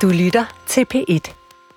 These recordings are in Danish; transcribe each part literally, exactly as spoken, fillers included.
Du lytter til P et.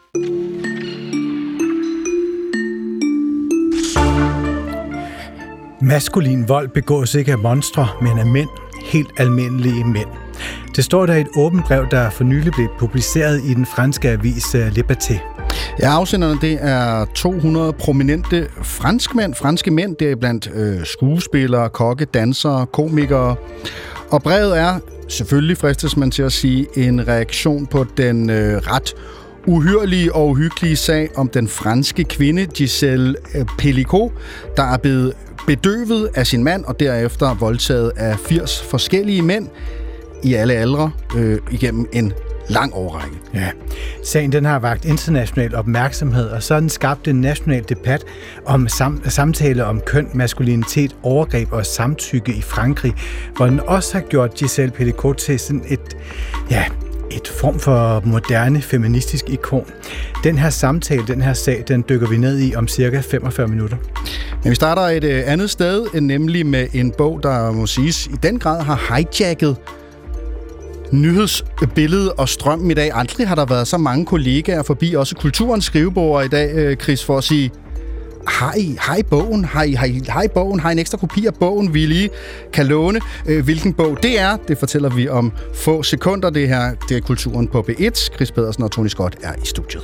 Maskulin vold begås ikke af monstre, men af mænd. Helt almindelige mænd. Det står der i et åbent brev, der for nylig blev publiceret i den franske avis Liberté. Ja, afsenderne det er to hundrede prominente franskmænd, franske mænd, deriblandt øh, skuespillere, kokke, dansere, komikere. Og brevet er, selvfølgelig fristes man til at sige, en reaktion på den øh, ret uhyrlige og uhyggelige sag om den franske kvinde Gisèle Pelicot, der er blevet bedøvet af sin mand og derefter voldtaget af firs forskellige mænd i alle aldre øh, igennem en lang årrække. Ja, sagen den har vakt international opmærksomhed, og så har den skabt en national debat om sam- samtale om køn, maskulinitet, overgreb og samtykke i Frankrig, hvor den også har gjort Gisèle Pelicot til sådan et, ja, et form for moderne feministisk ikon. Den her samtale, den her sag, den dykker vi ned i om cirka femogfyrre minutter. Men vi starter et andet sted, nemlig med en bog, der må siges i den grad har hijacket nyhedsbilledet og strømmen i dag. Aldrig har der været så mange kollegaer forbi, også kulturens skrivebord i dag, Chris, for at sige, har I, har I bogen? Har I, har, I, har I bogen? Har I en ekstra kopi af bogen, vi lige kan låne? Hvilken bog det er, det fortæller vi om få sekunder. Det her, det er Kulturen på P et. Chris Pedersen og Tony Scott er i studiet.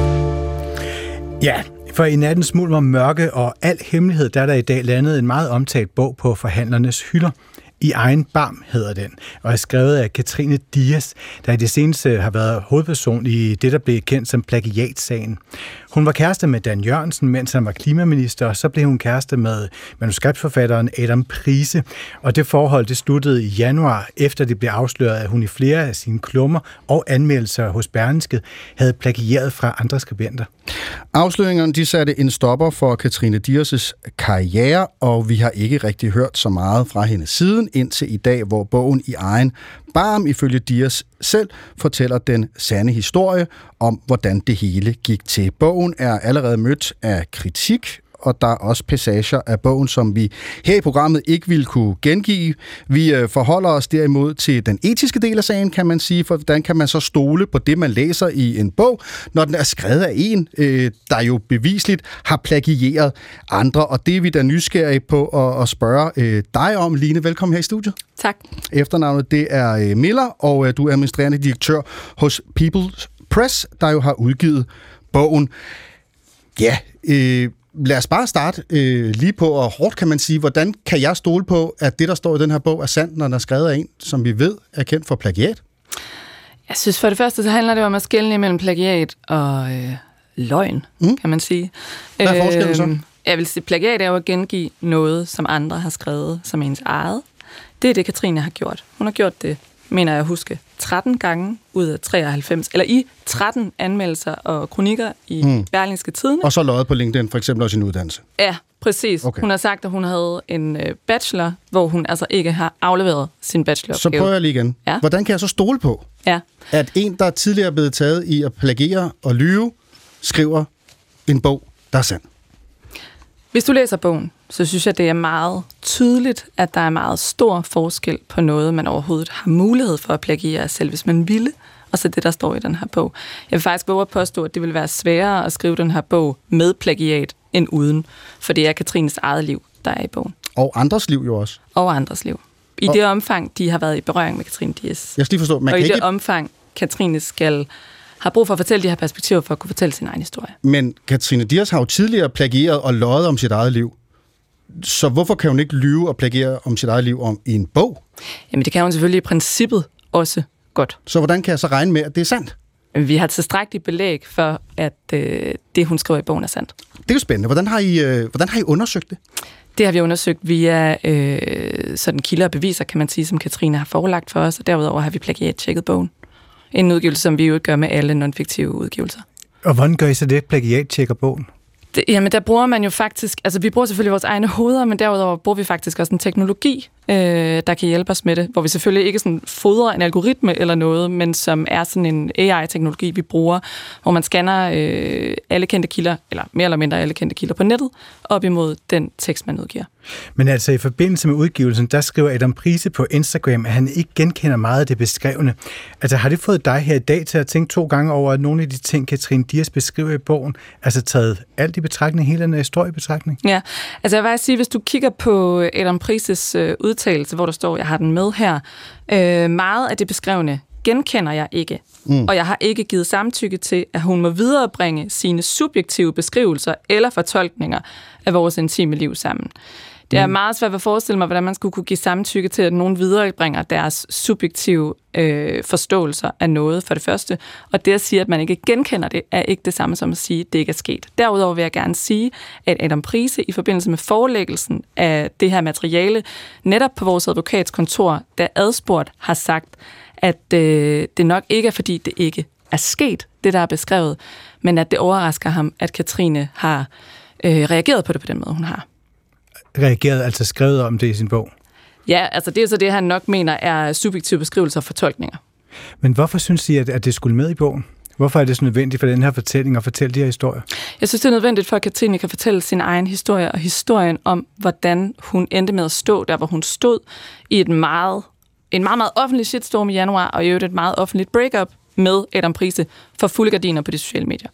Ja, for i nattens smuld om mørke og al hemmelighed, der er der i dag landet en meget omtalt bog på forhandlernes hylder. I egen barm hedder den, og er skrevet af Katrine Dias, der i det seneste har været hovedperson i det, der blev kendt som plagiatsagen. Hun var kæreste med Dan Jørgensen, mens han var klimaminister, og så blev hun kæreste med manuskriptforfatteren Adam Prise. Og det forhold, det sluttede i januar, efter det blev afsløret, at hun i flere af sine klummer og anmeldelser hos Berlingske havde plagieret fra andre skribenter. Afsløringerne de satte en stopper for Katrine Dias' karriere, og vi har ikke rigtig hørt så meget fra hende siden, indtil i dag, hvor bogen I egen barm, ifølge Dias selv, fortæller den sande historie om, hvordan det hele gik til. Bogen er allerede mødt af kritik, og der er også passager af bogen, som vi her i programmet ikke vil kunne gengive. Vi forholder os derimod til den etiske del af sagen, kan man sige, for hvordan kan man så stole på det, man læser i en bog, når den er skrevet af en, der jo bevisligt har plagieret andre, og det er vi da nysgerrige på at spørge dig om. Line, velkommen her i studiet. Tak. Efternavnet det er Miller, og du er administrerende direktør hos People's Press, der jo har udgivet bogen. Ja, øh, lad os bare starte øh, lige på, og hårdt kan man sige, hvordan kan jeg stole på, at det, der står i den her bog, er sandt, når den er skrevet af en, som vi ved er kendt for plagiat? Jeg synes for det første, så handler det om at skelne mellem plagiat og øh, løgn, mm. kan man sige. Hvad er forskellen så? Øh, jeg vil sige, plagiat er jo at gengive noget, som andre har skrevet som ens eget. Det er det, Katrine har gjort. Hun har gjort det, mener jeg at huske, tretten gange ud af treoghalvfems, eller i tretten anmeldelser og kronikker i mm. Berlingske Tidende. Og så løjet på LinkedIn, for eksempel også sin uddannelse. Ja, præcis. Okay. Hun har sagt, at hun havde en bachelor, hvor hun altså ikke har afleveret sin bacheloropgave. Så prøver jeg lige igen. Ja. Hvordan kan jeg så stole på, ja. at en, der tidligere er blevet taget i at plagiere og lyve, skriver en bog, der er sand? Hvis du læser bogen, så synes jeg, det er meget tydeligt, at der er meget stor forskel på noget, man overhovedet har mulighed for at plagiere selv, hvis man ville, og så det, der står i den her bog. Jeg vil faktisk våge at påstå, at det vil være sværere at skrive den her bog med plagiat end uden, for det er Katrines eget liv, der er i bogen. Og andres liv jo også. Og andres liv. I og det omfang, de har været i berøring med Katrine Dias. Jeg skal lige forstå, man og kan i ikke... det omfang, Katrine skal... har brug for at fortælle de her perspektiver for at kunne fortælle sin egen historie. Men Katrine Dias har jo tidligere plagieret og løjet om sit eget liv. Så hvorfor kan hun ikke lyve og plagiere om sit eget liv om i en bog? Jamen det kan hun selvfølgelig i princippet også godt. Så hvordan kan jeg så regne med, at det er sandt? Vi har tilstrækkeligt belæg for, at øh, det, hun skriver i bogen, er sandt. Det er jo spændende. Hvordan har I, øh, hvordan har I undersøgt det? Det har vi undersøgt via øh, sådan kilder og beviser, kan man sige, som Katrine har forelagt for os, og derudover har vi plagiat-tjekket bogen. En udgivelse, som vi jo gør med alle non-fiktive udgivelser. Og hvordan gør I så det, plagiat-tjekker bogen? Det, jamen, der bruger man jo faktisk... Altså, vi bruger selvfølgelig vores egne hoveder, men derudover bruger vi faktisk også en teknologi, øh, der kan hjælpe os med det, hvor vi selvfølgelig ikke sådan fodrer en algoritme eller noget, men som er sådan en A I-teknologi, vi bruger, hvor man scanner øh, alle kendte kilder, eller mere eller mindre alle kendte kilder på nettet, op imod den tekst, man udgiver. Men altså i forbindelse med udgivelsen, der skriver Adam Price på Instagram, at han ikke genkender meget af det beskrevne. Altså har det fået dig her i dag til at tænke to gange over, at nogle af de ting, Katrine Dias beskriver i bogen, altså taget alt i betragtning, hele den historie i betragtning? Ja, altså jeg vil sige, hvis du kigger på Adam Prices øh, udtalelse, hvor der står, jeg har den med her, øh, meget af det beskrevne genkender jeg ikke. Mm. Og jeg har ikke givet samtykke til, at hun må viderebringe sine subjektive beskrivelser eller fortolkninger af vores intime liv sammen. Det er meget svært at forestille mig, hvordan man skulle kunne give samtykke til, at nogen viderebringer deres subjektive øh, forståelser af noget, for det første. Og det at sige, at man ikke genkender det, er ikke det samme som at sige, at det ikke er sket. Derudover vil jeg gerne sige, at Adam Price i forbindelse med forelæggelsen af det her materiale, netop på vores advokatskontor, der adspurgt har sagt, at øh, det nok ikke er, fordi det ikke er sket, det der er beskrevet, men at det overrasker ham, at Katrine har øh, reageret på det på den måde, hun har. Reageret, altså skrevet om det i sin bog? Ja, altså det er så det, han nok mener er subjektive beskrivelser og fortolkninger. Men hvorfor synes I, at, at det skulle med i bogen? Hvorfor er det så nødvendigt for den her fortælling at fortælle de her historier? Jeg synes, det er nødvendigt for, at Katrine kan fortælle sin egen historie, og historien om, hvordan hun endte med at stå der, hvor hun stod i et meget, en meget, meget offentlig shitstorm i januar, og i øvrigt et meget offentligt breakup med Adam Price for fulde gardiner på de sociale medier.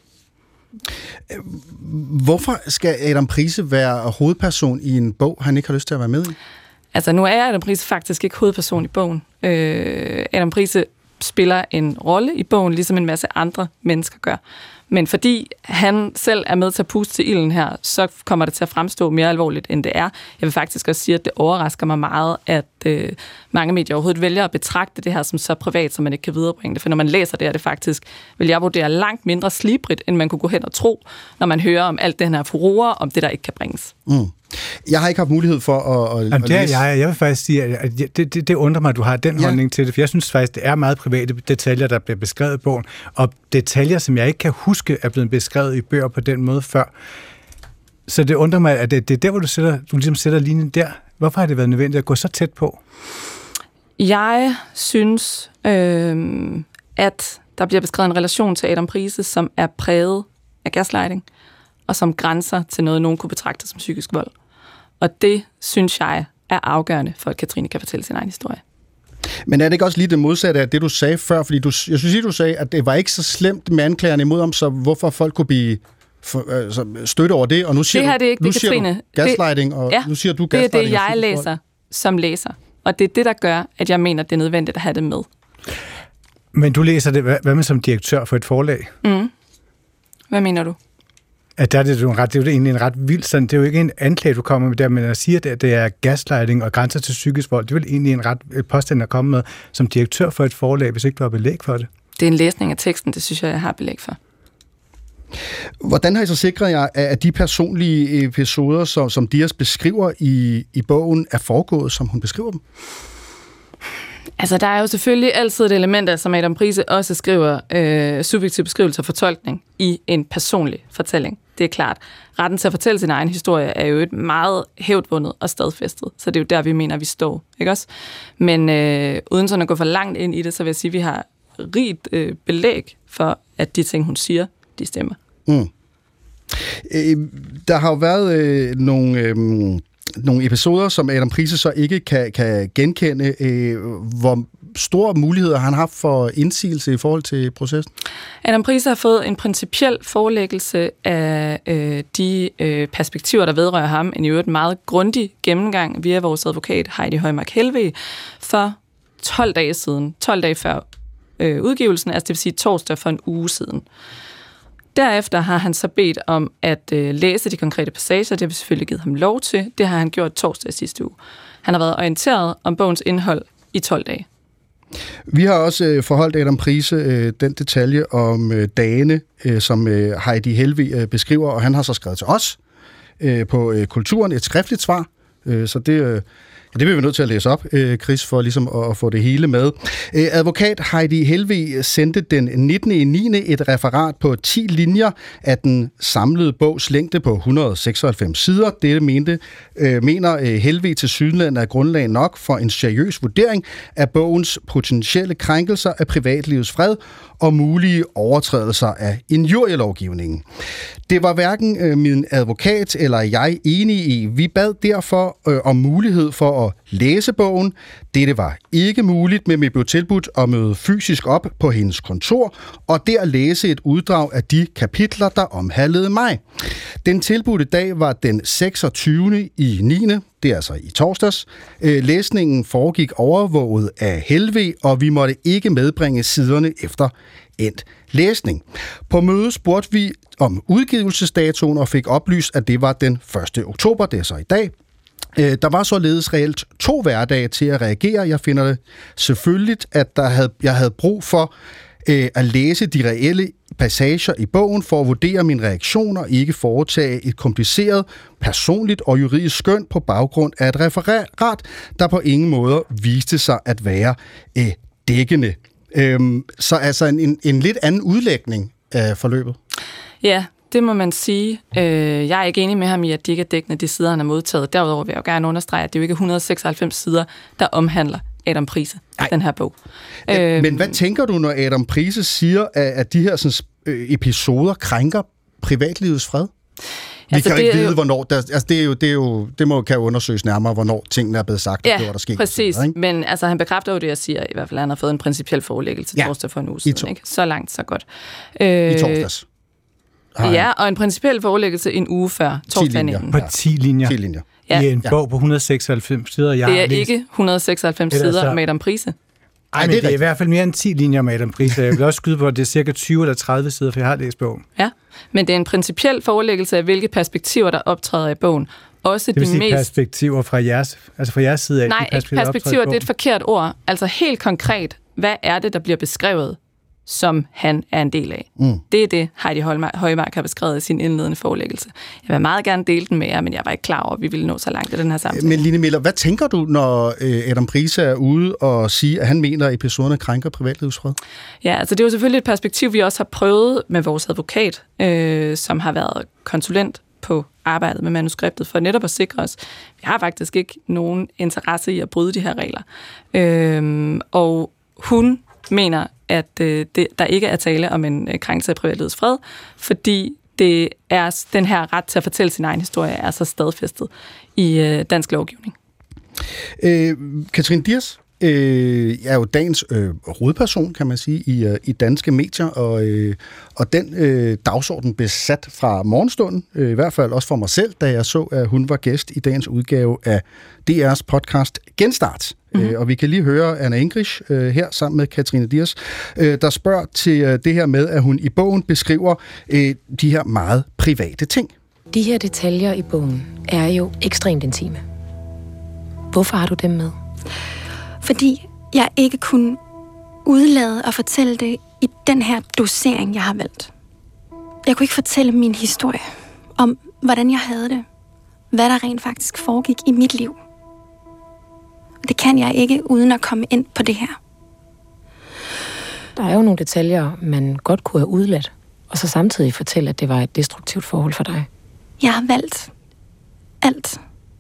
Hvorfor skal Adam Price være hovedperson i en bog, han ikke har lyst til at være med i? Altså, nu er Adam Price faktisk ikke hovedperson i bogen. Øh, Adam Price spiller en rolle i bogen, ligesom en masse andre mennesker gør. Men fordi han selv er med til at puste til ilden her, så kommer det til at fremstå mere alvorligt, end det er. Jeg vil faktisk også sige, at det overrasker mig meget, at øh, mange medier overhovedet vælger at betragte det her som så privat, som man ikke kan viderebringe det. For når man læser det, er det faktisk, vil jeg vurdere langt mindre slibrigt, end man kunne gå hen og tro, når man hører om alt det her furore, om det, der ikke kan bringes. Mm. Jeg har ikke haft mulighed for at, at, Jamen, at det er læse. jeg. Jeg vil faktisk sige, at det, det, det undrer mig, at du har den ja. holdning til det, for jeg synes faktisk, det er meget private detaljer, der bliver beskrevet i bogen, og detaljer, som jeg ikke kan huske, er blevet beskrevet i bøger på den måde før. Så det undrer mig, at det, det er der, hvor du, sætter, du ligesom sætter linjen der. Hvorfor har det været nødvendigt at gå så tæt på? Jeg synes, øh, at der bliver beskrevet en relation til Adam Price, som er præget af gaslighting, og som grænser til noget, nogen kunne betragte som psykisk vold. Og det, synes jeg, er afgørende for, at Katrine kan fortælle sin egen historie. Men er det ikke også lige det modsatte af det, du sagde før? Fordi du, jeg synes, du sagde, at det var ikke så slemt med anklagerne imod ham, så hvorfor folk kunne blive for, altså, støtte over det? Og nu siger det her, det er ikke du, nu det, siger Katrine. du gaslighting, og ja, nu siger du gaslighting. gaslighting. Det er det, jeg læser som læser. Og det er det, der gør, at jeg mener, at det er nødvendigt at have det med. Men du læser det, hvad med som direktør for et forlag? Mm. Hvad mener du? At der er det, jo ret, det er jo egentlig en ret vild sådan, det er jo ikke en anklage, du kommer med der, men at sige, at det er gaslighting og grænser til psykisk vold, det er vel egentlig en ret påstand at komme med som direktør for et forlag, hvis ikke du har belæg for det. Det er en læsning af teksten, det synes jeg, jeg har belæg for. Hvordan har I så sikret jer, at de personlige episoder, som, som Dias beskriver i, i bogen, er foregået, som hun beskriver dem? Altså, der er jo selvfølgelig altid et element af, som Adam Price også skriver, øh, subjektiv beskrivelse og fortolkning i en personlig fortælling. Det er klart. Retten til at fortælle sin egen historie er jo et meget hævdvundet og stadfæstet, så det er jo der, vi mener, vi står. Ikke også? Men øh, uden sådan at gå for langt ind i det, så vil jeg sige, at vi har rigt øh, belæg for, at de ting, hun siger, de stemmer. Mm. Øh, der har jo været øh, nogle... Øh, nogle episoder, som Adam Price så ikke kan, kan genkende. Øh, hvor store muligheder har han haft for indsigelse i forhold til processen? Adam Price har fået en principiel forelæggelse af øh, de øh, perspektiver, der vedrører ham. En i øvrigt meget grundig gennemgang via vores advokat Heidi Højmark Helveg for tolv dage siden. tolv dage før øh, udgivelsen, altså det vil sige torsdag for en uge siden. Derefter har han så bedt om at øh, læse de konkrete passager. Det har vi selvfølgelig givet ham lov til. Det har han gjort torsdag sidste uge. Han har været orienteret om bogens indhold i tolv dage. Vi har også øh, forholdt Adam Price øh, den detalje om øh, dagene, øh, som øh, Heidi Helveg øh, beskriver, og han har så skrevet til os øh, på øh, Kulturen et skriftligt svar. Øh, så det, øh, Og det bliver vi nødt til at læse op, Chris, for ligesom at få det hele med. Advokat Heidi Helveg sendte den nittende niende et referat på ti linjer af den samlede bogs længde på et hundrede og seksoghalvfems sider. Det mente, mener Helveg til sydenlandet er grundlag nok for en seriøs vurdering af bogens potentielle krænkelser af privatlivets fred og mulige overtrædelser af injurielovgivningen. Det var hverken øh, min advokat eller jeg enige i. Vi bad derfor øh, om mulighed for at læse bogen. Dette var ikke muligt, men vi blev tilbudt at møde fysisk op på hendes kontor og der læse et uddrag af de kapitler, der omhandlede mig. Den tilbudte dag var den seksogtyvende i niende Det er altså i torsdags. Læsningen foregik overvåget af Helveg, og vi måtte ikke medbringe siderne efter endt læsning. På mødet spurgte vi om udgivelsesdatoen og fik oplyst, at det var den første oktober, det er så i dag. Der var således reelt to hverdage til at reagere. Jeg finder det selvfølgeligt, at der havde, jeg havde brug for øh, at læse de reelle passager i bogen for at vurdere mine reaktioner og ikke foretage et kompliceret, personligt og juridisk skøn på baggrund af et referat, der på ingen måde viste sig at være øh, dækkende. Øhm, så altså en, en, en lidt anden udlægning af forløbet. Ja, det må man sige. Øh, jeg er ikke enig med ham i, at de ikke er dækkende, de sider, han har modtaget. Derudover vil jeg jo gerne understrege, at det er jo ikke et hundrede og seksoghalvfems sider, der omhandler Adam Price, Ej. den her bog. Ja, men hvad tænker du, når Adam Price siger, at de her sådan, øh, episoder krænker privatlivets fred? Vi altså, kan ikke vide, jo, hvornår... Der, altså, det, er jo, det, er jo, det må, kan jo undersøges nærmere, hvornår tingene er blevet sagt, ja, og det var der sket. præcis. Sidder, men altså, han bekræfter jo det, jeg siger. I hvert fald, han har fået en principiel forelæggelse ja, torsdag for en uge siden. Ikke? Så langt, så godt. Øh, I torsdags. Ja, og en principiel forelæggelse en uge før torsdag nitten. På ti linjer. ti linjer. Ja. I en ja. bog på et hundrede og seksoghalvfems sider. Jeg det er ikke et hundrede og seksoghalvfems sider med Adam Price. Ej, men det er, det er i hvert fald mere end ti linjer med Adam Price. Jeg vil også skyde på, at det er cirka tyve eller tredive sider, for jeg har læst bogen. Ja, men det er en principiel forelæggelse af, hvilke perspektiver, der optræder i bogen. Også det vil de sige mest... perspektiver fra jeres, altså fra jeres side af. Nej, de perspektiver, perspektiver det er et forkert ord. Altså helt konkret, hvad er det, der bliver beskrevet, som han er en del af? Mm. Det er det, Heidi Højmark har beskrevet i sin indledende forelæggelse. Jeg vil meget gerne dele den med jer, men jeg var ikke klar over, at vi ville nå så langt i den her samtale. Men Line Miller, hvad tænker du, når Adam Price er ude og siger, at han mener, at episoderne krænker privatlivets fred? Ja, altså det er jo selvfølgelig et perspektiv, vi også har prøvet med vores advokat, øh, som har været konsulent på arbejdet med manuskriptet, for netop at sikre os. Vi har faktisk ikke nogen interesse i at bryde de her regler. Øh, og hun mener, at øh, det, der ikke er tale om en øh, krænkelse af privatlivets fred, fordi det er den her ret til at fortælle sin egen historie er så stadfæstet i øh, dansk lovgivning. Øh, Katrine Dias øh, er jo dagens øh, hovedperson, kan man sige, i, øh, i danske medier, og, øh, og den øh, dagsorden blev sat fra morgenstunden, øh, i hvert fald også for mig selv, da jeg så, at hun var gæst i dagens udgave af D R's podcast Genstart. Mm-hmm. Øh, og vi kan lige høre Anna English øh, her sammen med Katrine Dias, øh, der spørger til øh, det her med, at hun i bogen beskriver øh, de her meget private ting. De her detaljer i bogen er jo ekstremt intime. Hvorfor har du dem med? Fordi jeg ikke kunne udlade og fortælle det i den her dosering, jeg har valgt. Jeg kunne ikke fortælle min historie om, hvordan jeg havde det. Hvad der rent faktisk foregik i mit liv. Det kan jeg ikke, uden at komme ind på det her. Der er jo nogle detaljer, man godt kunne have udladt, og så samtidig fortælle, at det var et destruktivt forhold for dig. Jeg har valgt alt,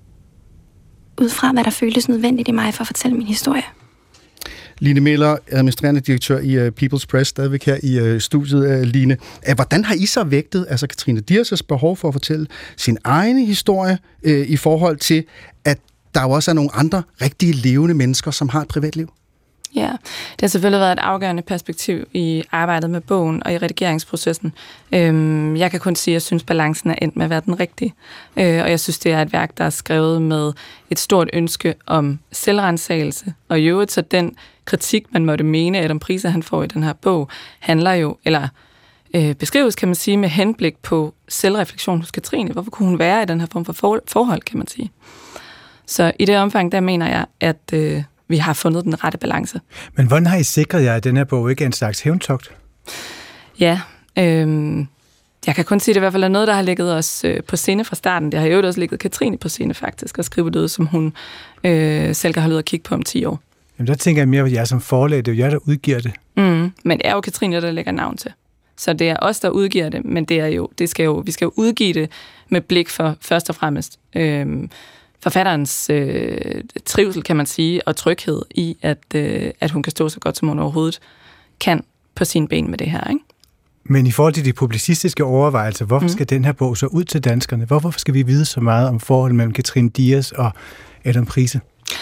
ud fra hvad der føltes nødvendigt i mig for at fortælle min historie. Line Miller, administrerende direktør i uh, People's Press, stadigvæk her i uh, studiet, uh, Line. Uh, hvordan har I så vægtet, altså Katrine Dias' behov for at fortælle sin egen historie uh, i forhold til, at der jo også er nogle andre rigtige levende mennesker, som har et privatliv? Ja, det har selvfølgelig været et afgørende perspektiv i arbejdet med bogen og i redigeringsprocessen. Øhm, jeg kan kun sige, at jeg synes, balancen er endt med at være den rigtige. Øh, og jeg synes, det er et værk, der er skrevet med et stort ønske om selvrensagelse. Og i øvrigt, så den kritik, man måtte mene, Adam Price, han får i den her bog, handler jo, eller øh, beskrives, kan man sige, med henblik på selvreflektion hos Katrine. Hvorfor kunne hun være i den her form for forhold, kan man sige. Så i det omfang, der mener jeg, at øh, vi har fundet den rette balance. Men hvordan har I sikret jer, at den her bog ikke er en slags hævntogt? Ja, øh, Jeg kan kun sige, at det i hvert fald er noget, der har ligget os øh, på scene fra starten. Det har jo også ligget Katrine på scene faktisk, og skrive det, som hun øh, selv kan holde ud og kigge på om ti år. Jamen, der tænker jeg mere, at jeg som forlag, det er jo jeg, der udgiver det. Mm, men det er jo Katrine, der lægger navn til. Så det er os, der udgiver det, men det er jo, det skal jo, vi skal jo udgive det med blik for først og fremmest øh, forfatterens øh, trivsel, kan man sige, og tryghed i, at, øh, at hun kan stå så godt, som hun overhovedet kan på sine ben med det her, ikke? Men i forhold til de publicistiske overvejelser, hvorfor mm. skal den her bog så ud til danskerne? Hvorfor skal vi vide så meget om forholdet mellem Katrine Dias og Adam Price?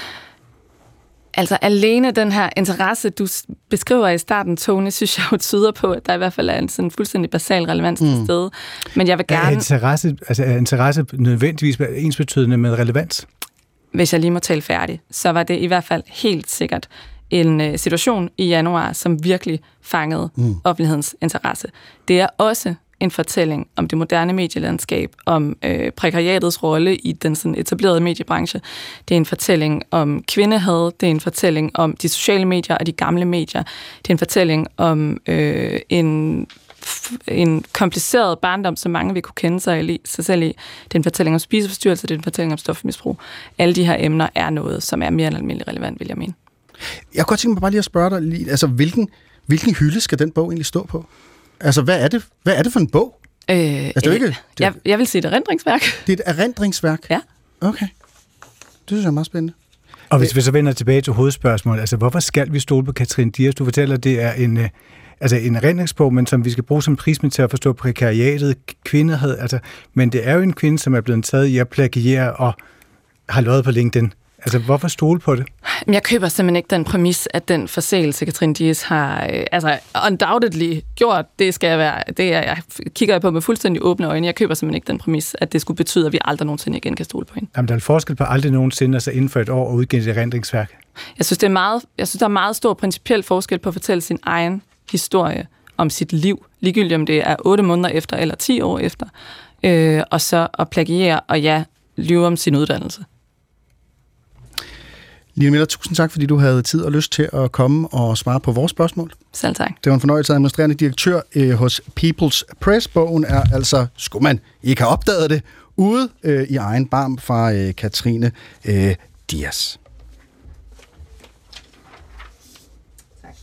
Altså alene den her interesse, du beskriver i starten, Tony, synes jeg jo tyder på, at der i hvert fald er en sådan fuldstændig basal relevans til mm. stede. Men jeg vil gerne... Er interesse, altså er interesse nødvendigvis ensbetydende med relevans? Hvis jeg lige må tale færdig, så var det i hvert fald helt sikkert en uh, situation i januar, som virkelig fangede mm. offentlighedens interesse. Det er også en fortælling om det moderne medielandskab, om øh, prekariatets rolle i den sådan etablerede mediebranche. Det er en fortælling om kvindehad, det er en fortælling om de sociale medier og de gamle medier. Det er en fortælling om øh, en, en kompliceret barndom, som mange vil kunne kende sig, i, sig selv i. Det er en fortælling om spiseforstyrrelse, det er en fortælling om stofmisbrug. Alle de her emner er noget, som er mere end almindelig relevant, vil jeg mene. Jeg kunne godt tænke mig bare lige at spørge dig, lige, altså hvilken, hvilken hylde skal den bog egentlig stå på? Altså, hvad er det, hvad er det for en bog? Øh, altså, det er ikke, det, jeg, jeg vil sige et erindringsværk. Det er et erindringsværk? Ja. Okay. Det synes jeg er meget spændende. Og hvis vi så vender tilbage til hovedspørgsmålet, altså hvorfor skal vi stole på Katrine Dias? Du fortæller, at det er en, altså en erindringsbog, men som vi skal bruge som prisme til at forstå prekariatet, kvindehed, altså, men det er jo en kvinde, som er blevet taget i at plagiere og har løjet på LinkedIn. Altså, hvorfor stole på det? Jeg køber simpelthen ikke den præmis, at den forseelse, Katrine Dias har øh, altså undoubtedly gjort. Det skal jeg være, det er, jeg kigger jeg på med fuldstændig åbne øjne. Jeg køber simpelthen ikke den præmis, at det skulle betyde, at vi aldrig nogensinde igen kan stole på hende. Jamen, der er en forskel på aldrig nogensinde, altså inden for et år, at udgive et erindringsværk. Jeg synes, det er meget, jeg synes, der er meget stor principiel forskel på at fortælle sin egen historie om sit liv, ligegyldigt om det er otte måneder efter eller ti år efter, øh, og så at plagiere og ja, lyve om sin uddannelse. Line Miller, tusind tak, fordi du havde tid og lyst til at komme og svare på vores spørgsmål. Selv tak. Det var en fornøjelse af administrerende direktør øh, hos People's Press. Bogen er altså, skulle man ikke have opdaget det, ude øh, i egen barm fra øh, Katrine øh, Dias. Tak.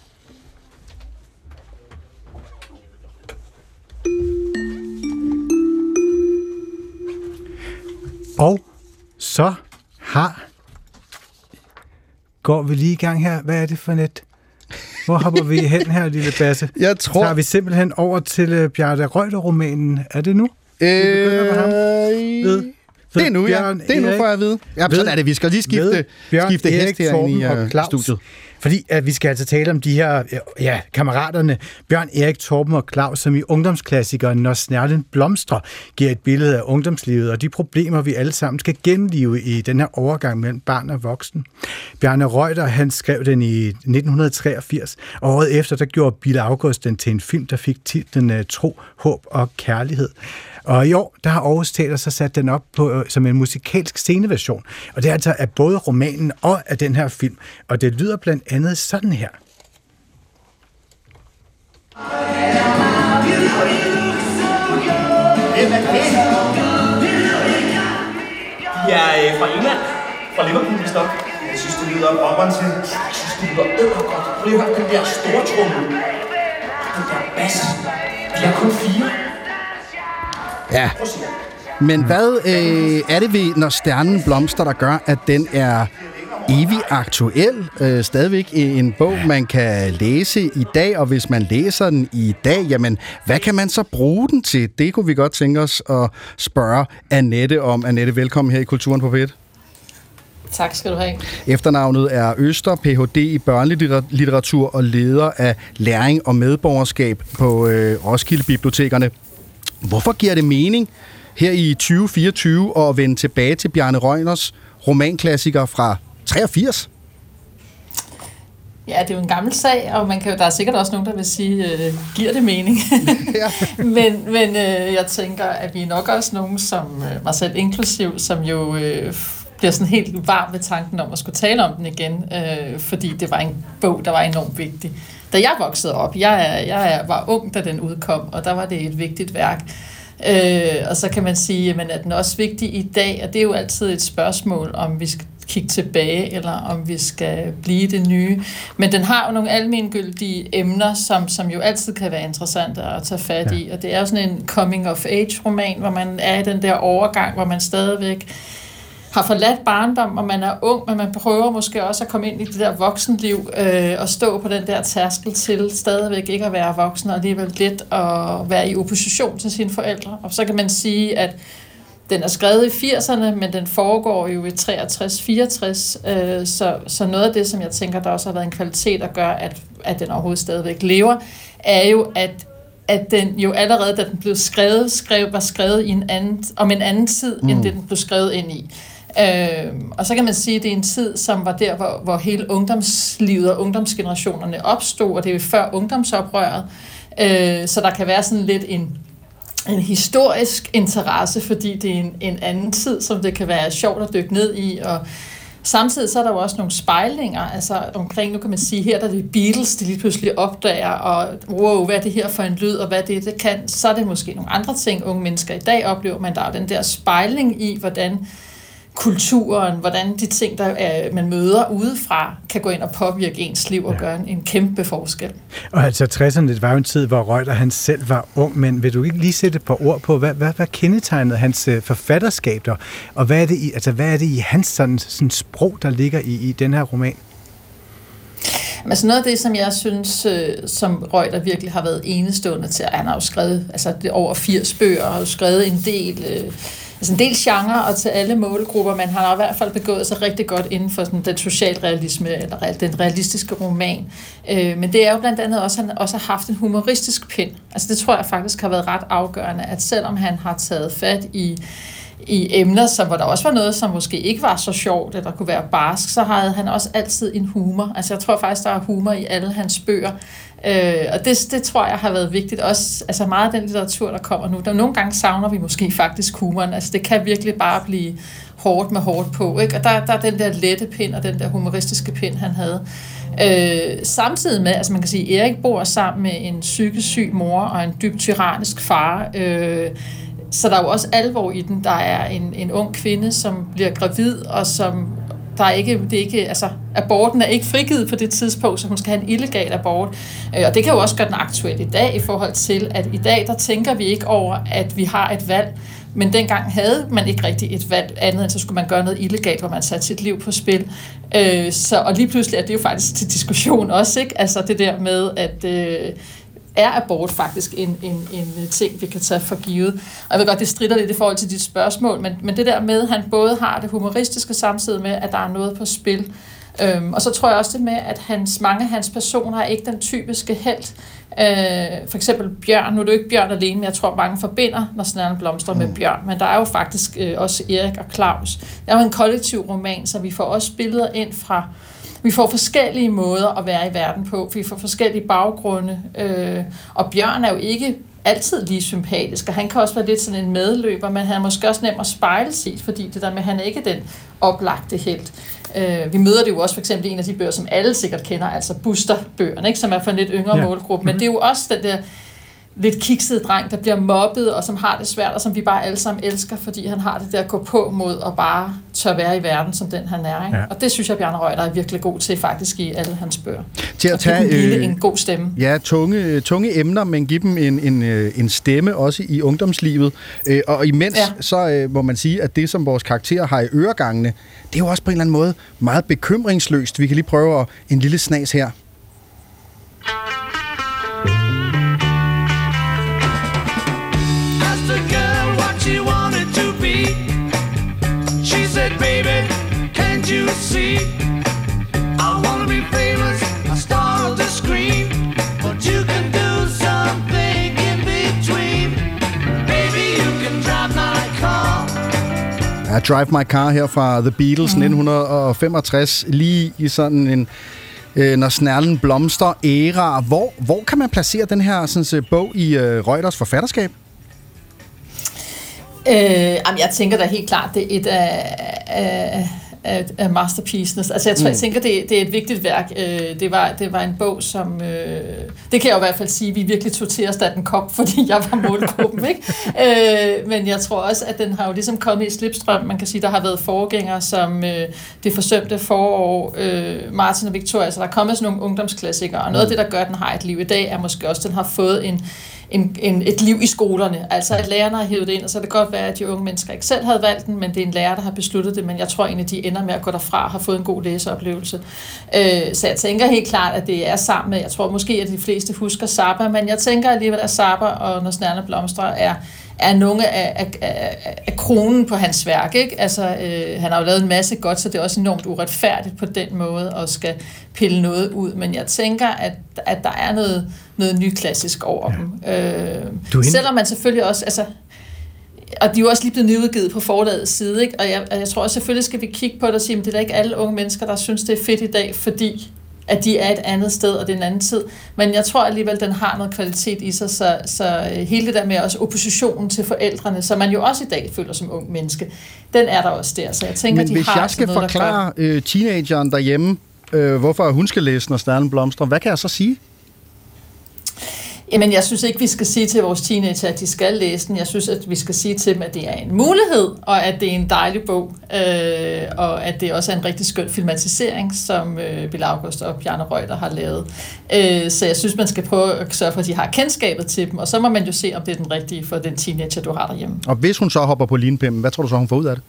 Og så har... Går vi lige i gang her? Hvad er det for net? Hvor hopper vi hen her, lille Basse? Jeg tror... Så er vi simpelthen over til uh, Bjarne Reuter-romanen. Er det nu? Øh... Ved, det er nu, ja. Det er nu, får jeg at vide. Ja, sådan er det. Vi skal lige skifte, skifte hest herinde i uh, studiet. Fordi at vi skal altså tale om de her ja, kammeraterne, Bjørn, Erik, Torben og Claus, som i ungdomsklassikeren Når Snerlen Blomstrer giver et billede af ungdomslivet og de problemer, vi alle sammen skal gennemleve i den her overgang mellem barn og voksen. Bjarne Reuter, han skrev den i nitten treogfirs, og året efter, der gjorde Bille August den til en film, der fik titlen Tro, Håb og Kærlighed. Og i år, der har Aarhus Teater så sat den op på, øh, som en musikalsk sceneversion. Og det er altså af både romanen og af den her film. Og det lyder blandt andet sådan her. Jeg er fra England, fra Liverpool, hvis nok. Jeg synes, det lyder opperen til. Jeg synes, det lyder ødergodt. Prøv lige at høre den der store tromme. Den der bass. Vi er kun fire. Ja, men hvad øh, er det ved Når Stjernen Blomster, der gør, at den er evig aktuel? Øh, stadigvæk en bog, man kan læse i dag, og hvis man læser den i dag, jamen, hvad kan man så bruge den til? Det kunne vi godt tænke os at spørge Annette om. Annette, velkommen her i Kulturen på P et. Tak skal du have. Efternavnet er Øster, P H D i børnelitteratur og leder af læring og medborgerskab på øh, Roskilde Bibliotekerne. Hvorfor giver det mening her i tyve fireogtyve at vende tilbage til Bjarne Reuters romanklassiker fra treogfirs? Ja, det er jo en gammel sag, og man kan, der er sikkert også nogen, der vil sige, øh, giver det mening? men men øh, jeg tænker, at vi er nok også nogen, som øh, mig selv inklusiv, som jo øh, bliver sådan helt varm ved tanken om at skulle tale om den igen, øh, fordi det var en bog, der var enormt vigtig da jeg voksede op. Jeg, er, jeg er, var ung, da den udkom, og der var det et vigtigt værk. Øh, og så kan man sige, men er den også vigtig i dag? Og det er jo altid et spørgsmål, om vi skal kigge tilbage, eller om vi skal blive det nye. Men den har jo nogle almengyldige emner, som, som jo altid kan være interessante at tage fat i. Og det er jo sådan en coming-of-age-roman, hvor man er i den der overgang, hvor man stadigvæk har forladt barndom, og man er ung, men man prøver måske også at komme ind i det der voksenliv, øh, og stå på den der tærskel til stadigvæk ikke at være voksen, og alligevel lidt at være i opposition til sine forældre. Og så kan man sige, at den er skrevet i firserne, men den foregår jo i treogtres fireogtres, øh, så, så noget af det, som jeg tænker, der også har været en kvalitet at gøre, at, at den overhovedet stadigvæk lever, er jo, at, at den jo allerede, da den blev skrevet, skrev, var skrevet i en anden, om en anden tid, mm. end det, den blev skrevet ind i. Øh, og så kan man sige, at det er en tid, som var der, hvor, hvor hele ungdomslivet og ungdomsgenerationerne opstod, og det er jo før ungdomsoprøret, øh, så der kan være sådan lidt en en historisk interesse, fordi det er en, en anden tid, som det kan være sjovt at dykke ned i, og samtidig så er der jo også nogle spejlinger, altså omkring, nu kan man sige, her der er det Beatles, de lige pludselig opdager, og wow, hvad er det her for en lyd, og hvad det, det kan, så er det måske nogle andre ting, unge mennesker i dag oplever, men der er jo den der spejling i, hvordan kulturen, hvordan de ting, der er, man møder udefra, kan gå ind og påvirke ens liv og ja. gøre en, en kæmpe forskel. Og altså tresserne, det var jo en tid, hvor Reuter han selv var ung, men vil du ikke lige sætte et par ord på, hvad, hvad, hvad kendetegnede hans forfatterskab der, og hvad er det i, altså, hvad er det i hans sådan, sådan sprog, der ligger i, i den her roman? Altså noget af det, som jeg synes, øh, som Reuter virkelig har været enestående til, han har jo skrevet altså, det over firs bøger, og har jo skrevet en del øh, altså en del genre og til alle målgrupper, men han har i hvert fald begået sig rigtig godt inden for sådan, den socialrealisme, eller den realistiske roman. Øh, men det er jo blandt andet også, at han også har haft en humoristisk pind. Altså det tror jeg faktisk har været ret afgørende, at selvom han har taget fat i i emner, som, hvor der også var noget, som måske ikke var så sjovt, eller kunne være barsk, så havde han også altid en humor. Altså jeg tror faktisk, der er humor i alle hans bøger. Øh, og det, det tror jeg har været vigtigt. Også altså meget af den litteratur, der kommer nu. Der nogle gange savner vi måske faktisk humoren. Altså det kan virkelig bare blive hårdt med hårdt på. Ikke? Og der, der er den der lette pind, og den der humoristiske pind, han havde. Øh, samtidig med, altså man kan sige, Erik bor sammen med en psykisk syg mor og en dybt tyrannisk far. Øh, Så der er jo også alvor i den. Der er en, en ung kvinde, som bliver gravid, og som der er ikke, det er ikke, altså aborten er ikke frigivet på det tidspunkt, så hun skal have en illegal abort. Og det kan jo også gøre den aktuel i dag, i forhold til, at i dag, der tænker vi ikke over, at vi har et valg. Men dengang havde man ikke rigtig et valg andet, end så skulle man gøre noget illegalt, hvor man satte sit liv på spil. Så, og lige pludselig er det jo faktisk til diskussion også, ikke? Altså det der med, at er abort faktisk en, en, en ting, vi kan tage for givet. Og jeg ved godt, det strider lidt i forhold til dit spørgsmål, men, men det der med, at han både har det humoristiske samtidig med, at der er noget på spil. Øhm, og så tror jeg også det med, at hans, mange af hans personer er ikke den typiske helt. Øh, for eksempel Bjørn, nu er det jo ikke Bjørn alene, men jeg tror, mange forbinder, når Snærlen blomstrer, med Bjørn. Men der er jo faktisk øh, også Erik og Claus. Det er jo en kollektiv roman, så vi får også billeder ind fra. Vi får forskellige måder at være i verden på. Vi får forskellige baggrunde. Øh, og Bjørn er jo ikke altid lige sympatisk, og han kan også være lidt sådan en medløber, men han er måske også nem at spejle sig, fordi det der med, at han er ikke den oplagte helt. Øh, vi møder det jo også for eksempel i en af de bøger, som alle sikkert kender, altså Buster-bøgerne, ikke, som er for en lidt yngre ja. målgruppe, men det er jo også den der lidt kiksede dreng, der bliver mobbet, og som har det svært, og som vi bare alle sammen elsker, fordi han har det der at gå på mod og bare tør være i verden, som den han er. Ikke? Ja. Og det synes jeg, Bjarne Reuter er virkelig god til, faktisk i alle hans bøger. Til at tage øh, en god stemme. Ja, tunge, tunge emner, men give dem en, en, en stemme også i ungdomslivet. Øh, og imens, ja. så øh, må man sige, at det, som vores karakterer har i øregangene, det er jo også på en eller anden måde meget bekymringsløst. Vi kan lige prøve en lille snas her. She wanted to be. She said, baby, can't you see? I wanna be famous, a star of the screen, but you can do something in between. Baby, you can drive my car. Ja, Drive My Car her fra The Beatles, mm. nitten femogtres, lige i sådan en øh, når Snærlen blomster æra. Hvor, hvor kan man placere den her sådan, bog i øh, Reuters forfatterskab? Øh, jamen jeg tænker da helt klart, det er et af, af, af, af masterpieces. Altså jeg, tror, mm. jeg tænker, det, det er et vigtigt værk. Det var, det var en bog, som... Det kan jeg jo i hvert fald sige, vi virkelig tog til os, da den kom, fordi jeg var målgruppen, ikke? Men jeg tror også, at den har jo ligesom kommet i slipstrøm. Man kan sige, der har været forgængere som Det forsømte forår, Martin og Victoria, så der er kommet sådan nogle ungdomsklassikere, og noget af det, der gør, at den har et liv i dag, er måske også, at den har fået en En, en, et liv i skolerne. Altså, at lærerne har hævet det ind, og så kan det godt være, at de unge mennesker ikke selv havde valgt den, men det er en lærer, der har besluttet det, men jeg tror egentlig, de ender med at gå derfra og har fået en god læseoplevelse. Øh, så jeg tænker helt klart, at det er sammen med, jeg tror måske, at de fleste husker Zappa, men jeg tænker alligevel, at Zappa og Når snærene blomstrer er er nogle af, af, af, af kronen på hans værk, ikke? Altså, øh, han har jo lavet en masse godt, så det er også enormt uretfærdigt på den måde, og skal pille noget ud, men jeg tænker, at, at der er noget, noget nyklassisk over ja. dem. Øh, selvom man selvfølgelig også, altså, og de er jo også lige blevet nyudgivet på forlagets side, ikke? Og jeg, jeg tror også, selvfølgelig skal vi kigge på det og sige, at det er ikke alle unge mennesker, der synes, det er fedt i dag, fordi at de er et andet sted, og det er en anden tid. Men jeg tror alligevel, den har noget kvalitet i sig, så, så hele det der med også oppositionen til forældrene, som man jo også i dag føler som ung menneske, den er der også der. Så jeg tænker, Men de hvis har jeg skal noget, forklare øh, teenageren derhjemme, øh, hvorfor hun skal læse Når stjernen blomstrer, hvad kan jeg så sige? Jamen, jeg synes ikke, vi skal sige til vores teenager, at de skal læse den. Jeg synes, at vi skal sige til dem, at det er en mulighed, og at det er en dejlig bog, øh, og at det også er en rigtig skøn filmatisering, som øh, Bille August og Bjarne Reuter har lavet. Øh, så jeg synes, man skal prøve at sørge for, at de har kendskabet til dem, og så må man jo se, om det er den rigtige for den teenager, du har derhjemme. Og hvis hun så hopper på linpimpen, hvad tror du så, hun får ud af det?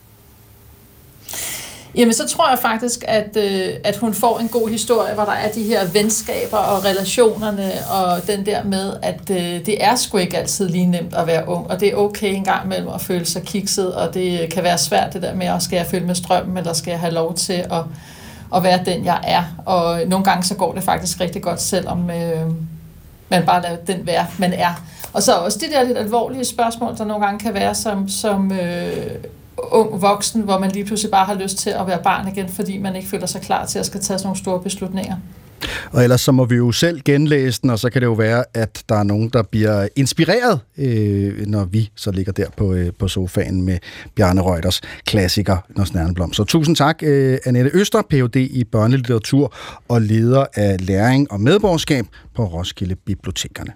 Jamen, så tror jeg faktisk, at, øh, at hun får en god historie, hvor der er de her venskaber og relationerne, og den der med, at øh, det er sgu ikke altid lige nemt at være ung, og det er okay en gang imellem at føle sig kikset, og det kan være svært det der med, at skal jeg følge med strømmen, eller skal jeg have lov til at, at være den, jeg er. Og nogle gange så går det faktisk rigtig godt, selvom øh, man bare lader den være, man er. Og så også de der lidt alvorlige spørgsmål, der nogle gange kan være som... som øh, ung voksen, hvor man lige pludselig bare har lyst til at være barn igen, fordi man ikke føler sig klar til at skal tage sådan nogle store beslutninger. Og ellers så må vi jo selv genlæse den, og så kan det jo være, at der er nogen, der bliver inspireret, øh, når vi så ligger der på, øh, på sofaen med Bjarne Reuters klassiker, Når snærene blomstrer. Så tusind tak, øh, Annette Øster, P H D i børnelitteratur og leder af læring og medborgerskab på Roskilde Bibliotekerne.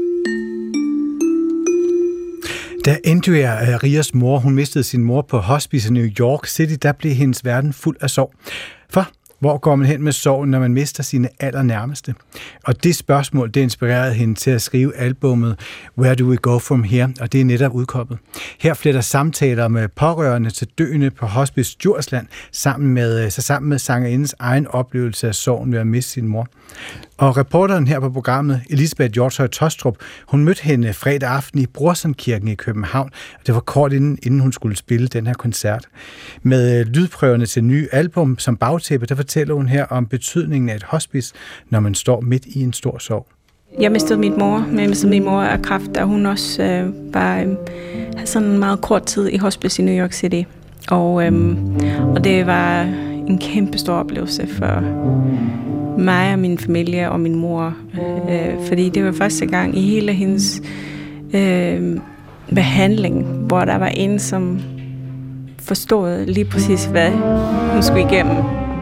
Da Andrea, Rias mor, hun mistede sin mor på hospice i New York City, der blev hendes verden fuld af sorg. For hvor går man hen med sorgen, når man mister sine allernærmeste? Og det spørgsmål, det inspirerede hende til at skrive albumet Where Do We Go From Here, og det er netop udkommet. Her fletter samtaler med pårørende til døende på Hospice Djursland sammen med, så sammen med sangerindens egen oplevelse af sorgen ved at miste sin mor. Og reporteren her på programmet, Elisabeth Hjortshøj Tostrup, hun mødte hende fredag aften i Brorsonkirken i København, og det var kort inden, inden hun skulle spille den her koncert. Med lydprøverne til nye album som bagtæppe, der fortæller hun her om betydningen af et hospice, når man står midt i en stor sorg. Jeg mistede min mor, men jeg mistede min mor af kræft, og hun også øh, var øh, sådan en meget kort tid i hospice i New York City. Og, øh, og det var en kæmpe stor oplevelse for mig og min familie og min mor, øh, fordi det var første gang i hele hendes øh, behandling, hvor der var en, som forstod lige præcis, hvad hun skulle igennem.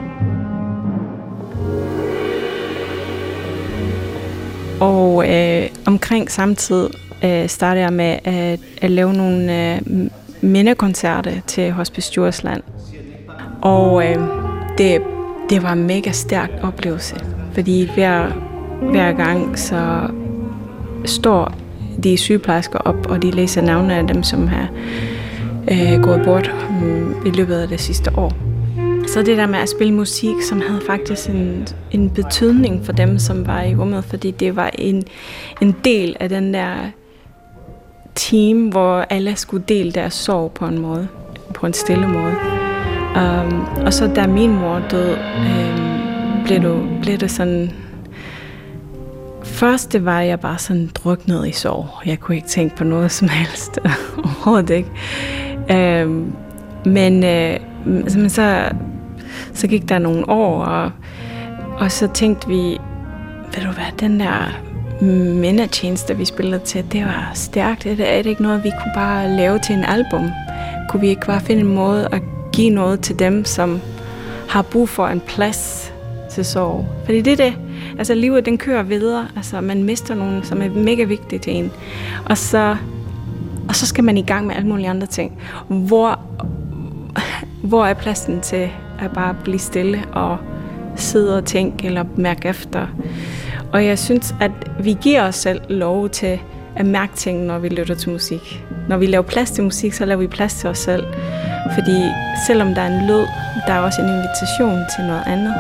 Og øh, omkring samtidig øh, startede jeg med at, at lave nogle øh, mindekoncerter til Hospice Djursland. Og øh, det, det var en mega stærk oplevelse, fordi hver, hver gang så står de sygeplejersker op, og de læser navne af dem, som har øh, gået bort um, i løbet af det sidste år. Så det der med at spille musik, som havde faktisk en, en betydning for dem, som var i rummet, fordi det var en, en del af den der team, hvor alle skulle dele deres sorg på en måde, på en stille måde. Um, og så da min mor døde, um, blev, det, blev det sådan... Først det var jeg bare sådan druknet i sorg. Jeg kunne ikke tænke på noget som helst. Overhovedet ikke. Um, men, uh, men så, så gik der nogle år, og, og så tænkte vi, ved du hvad, den der mindertjeneste, vi spillede til, det var stærkt. Er det, er det ikke noget, vi kunne bare lave til en album? Kunne vi ikke bare finde en måde at give noget til dem, som har brug for en plads til sorg. Fordi det er det. Altså livet, den kører videre. Altså man mister nogen, som er mega vigtige til en. Og så, og så skal man i gang med alle mulige andre ting. Hvor, hvor er pladsen til at bare blive stille og sidde og tænke eller mærke efter. Og jeg synes, at vi giver os selv lov til at mærke ting, når vi lytter til musik. Når vi laver plads til musik, så laver vi plads til os selv. Fordi selvom der er en lyd, der er også en invitation til noget andet.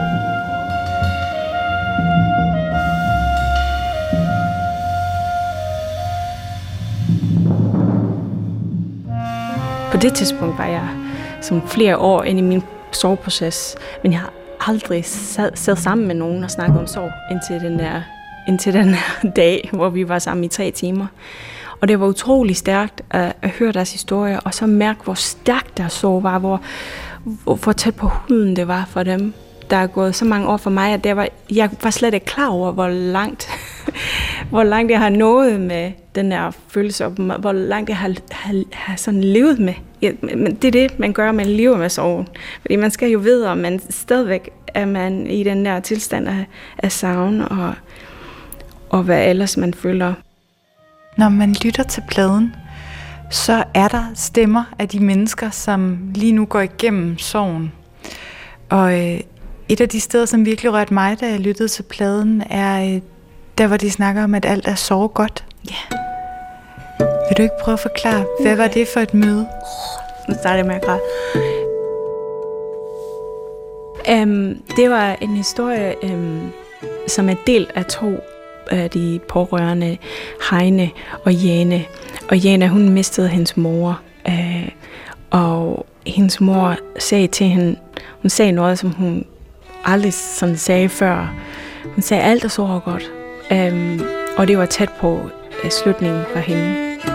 På det tidspunkt var jeg som flere år inde i min sorgproces, men jeg har aldrig sad, sad sammen med nogen og snakket om sorg indtil den der, indtil den her dag, hvor vi var sammen i tre timer. Og det var utrolig stærkt at, at høre deres historier, og så mærke, hvor stærkt deres sorg var, hvor, hvor, hvor tæt på huden det var for dem. Der er gået så mange år for mig, at det var, jeg var slet ikke klar over, hvor langt, hvor langt jeg har nået med den der følelse, og hvor langt jeg har, har, har sådan levet med. Ja, men det er det, man gør, man lever med sorgen. Fordi man skal jo vide, om man stadigvæk er man i den der tilstand af, af savn, og, og hvad ellers man føler. Når man lytter til pladen, så er der stemmer af de mennesker, som lige nu går igennem sorgen. Og øh, et af de steder, som virkelig rørte mig, da jeg lyttede til pladen, er øh, der, hvor de snakker om, at alt er sorg godt. Ja. Vil du ikke prøve at forklare, hvad var det for et møde? Nu starter jeg med at græde. Um, det var en historie, um, som er delt af to af de pårørende, Heine og Jane. Og Jane, hun mistede hendes mor. Uh, og hendes mor sagde til hende, hun sagde noget, som hun aldrig sådan sagde før. Hun sagde, alt er så godt. Um, og det var tæt på uh, slutningen for hende.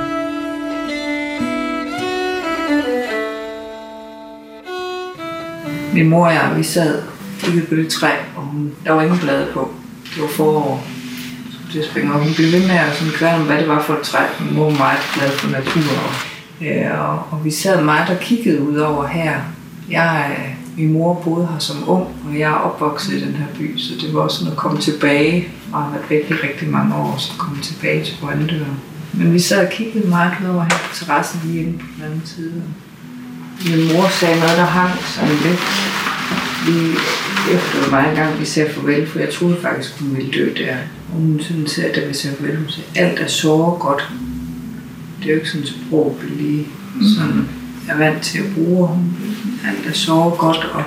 Min mor og jeg, vi sad kiggede på det træ, og hun, der var ingen blade på. Det var forår. Så det spænger, og hun blev ved med at sådan kværne om, hvad det var for et træ. Min mor var meget glad for naturen. Ja, og, og vi sad meget og kiggede ud over her. Jeg, min mor boede her som ung, og jeg er opvokset i den her by, så det var også sådan at komme tilbage. Og har været væk i rigtig mange år, så komme tilbage til Brøndøren. Men vi sad og kiggede meget ud over her på terrassen lige inde på den anden side. Min mor sagde noget, der hang sådan lidt. Lige efter mange gange, vi sagde farvel, for jeg troede faktisk, hun ville dø der. Og hun synes, at da vi sagde farvel, hun sagde, alt er så godt. Det er jo ikke sådan et sprog, vi lige sådan er vant til at bruge. Alt er så godt. Og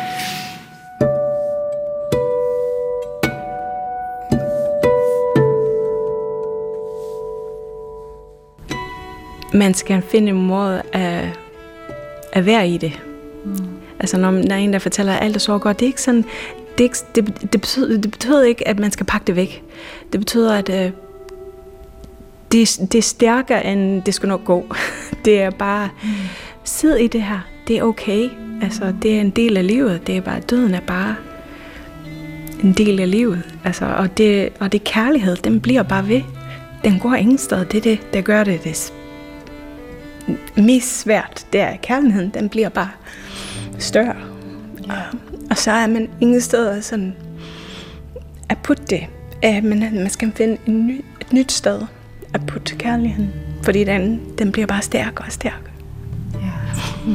man skal finde en måde at, at være i det. Mm. Altså når der er en, der fortæller, at alt er så godt, det er ikke sådan, det, er ikke, det, det, betyder, det betyder ikke, at man skal pakke det væk. Det betyder, at uh, det, det er stærkere, end det skal nok gå. Det er bare, mm. sid i det her, det er okay. Altså det er en del af livet, det er bare, døden er bare en del af livet. Altså, og, det, og det kærlighed, den bliver bare ved. Den går ingen sted, det er det, der gør det, det mest svært, det er kærligheden, den bliver bare større. Ja. Og så er man ingen steder sådan at putte det. Men man skal finde en ny, et nyt sted at putte kærligheden, fordi den, den bliver bare stærkere og stærkere. Ja.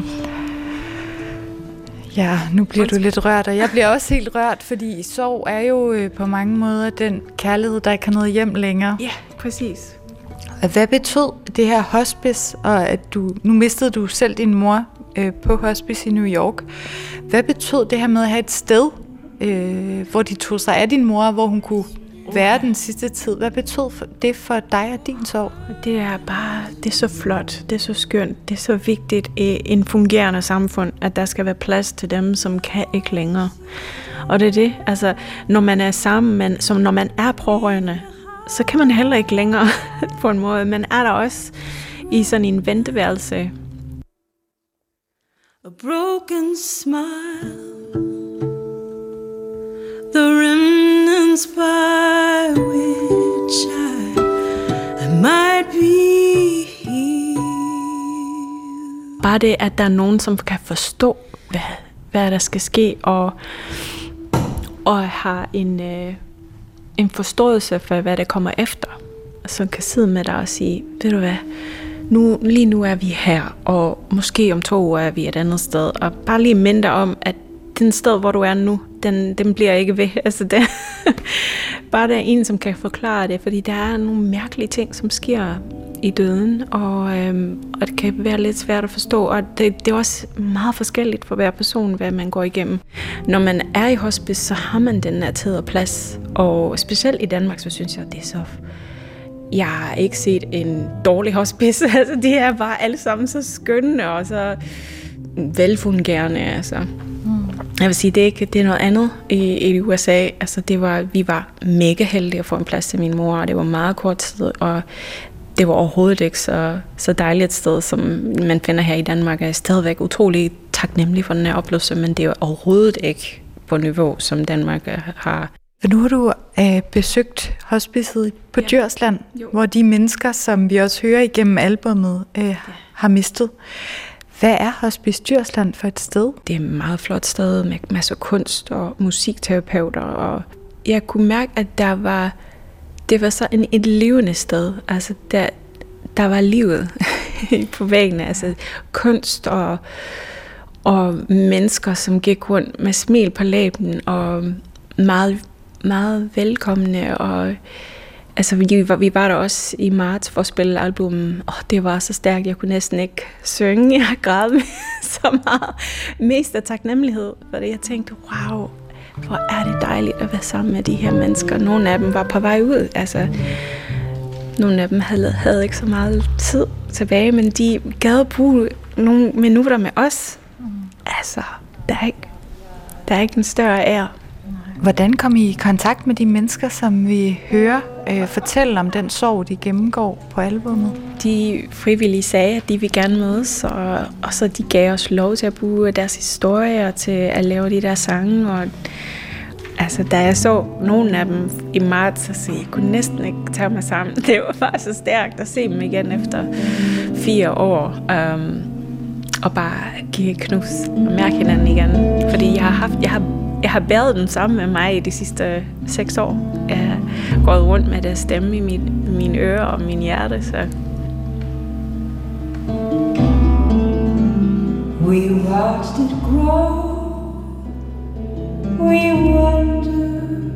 Ja, nu bliver du lidt rørt, og jeg bliver også helt rørt, fordi sorg er jo øh, på mange måder den kærlighed, der ikke har noget hjem længere. Ja, præcis. Hvad betød det her hospice, og at du, nu mistede du selv din mor øh, på hospice i New York. Hvad betød det her med at have et sted, øh, hvor de tog sig af din mor, hvor hun kunne være den sidste tid? Hvad betød det for dig og din sorg? Det er bare, det er så flot, det er så skønt, det er så vigtigt i en fungerende samfund, at der skal være plads til dem, som kan ikke længere. Og det er det, altså når man er sammen, man, som når man er pårørende, så kan man heller ikke længere på en måde. Man er der også i sådan en venteværelse. A broken smile, the remnants by which I, I might be healed. Bare det, at der er nogen, som kan forstå, hvad, hvad der skal ske, og, og har en, øh, en forståelse for, hvad der kommer efter. Som kan sidde med dig og sige, ved du hvad, nu, lige nu er vi her, og måske om to år er vi et andet sted, og bare lige minde om, at den sted, hvor du er nu, den, den bliver ikke ved. Altså, det, bare der er en, som kan forklare det, fordi der er nogle mærkelige ting, som sker i døden, og, øhm, og det kan være lidt svært at forstå, og det, det er også meget forskelligt for hver person, hvad man går igennem. Når man er i hospice, så har man den her tid og plads, og specielt i Danmark, så synes jeg, det er så... Jeg har ikke set en dårlig hospice, altså de er bare alle sammen så skønne, og så velfungerende, altså. Jeg vil sige, det er ikke, det er noget andet i, i U S A. Altså, det var, vi var mega heldige at få en plads til min mor, og det var meget kort tid, og det var overhovedet ikke så, så dejligt et sted, som man finder her i Danmark. Jeg er stadigvæk utrolig taknemmelig for den her oplevelse, men det er overhovedet ikke på niveau, som Danmark har. Nu har du øh, besøgt hospicet på ja. Djursland, jo. Hvor de mennesker, som vi også hører igennem albummet, øh, ja. har mistet. Hvad er Hospice Djursland for et sted? Det er et meget flot sted med masser af kunst og musikterapeuter. Og jeg kunne mærke, at der var, det var så en, et levende sted. Altså, der, der var livet på væggene. Altså, kunst og, og mennesker, som gik rundt med smil på læben og meget, meget velkomne. Og altså, vi var, vi var der også i marts for at spille album. Oh, det var så stærkt, jeg kunne næsten ikke synge. Jeg græd så meget. Mest af taknemmelighed, fordi jeg tænkte, wow, hvor er det dejligt at være sammen med de her mennesker. Nogle af dem var på vej ud. Altså, nogle af dem havde, havde ikke så meget tid tilbage, men de gad bruge nogle minutter med os. Altså, der er ikke, der er ikke en større ære. Hvordan kom I i kontakt med de mennesker, som vi hører øh, fortælle om den sorg, de gennemgår på albummet? De frivillige sagde, at de ville gerne mødes, og, og så de gav os lov til at bruge deres historier til at lave de der sange. Og, altså, da jeg så nogle af dem i marts, så jeg kunne næsten ikke tage mig sammen. Det var bare så stærkt at se dem igen efter fire år. Um, og bare give knus og mærke hinanden igen. Fordi jeg har haft... Jeg har Jeg har bæret dem sammen med mig i de sidste seks år. Jeg har gået rundt med deres stemme i mit, mine ører og min hjerte. Så. We watched it grow. We wondered,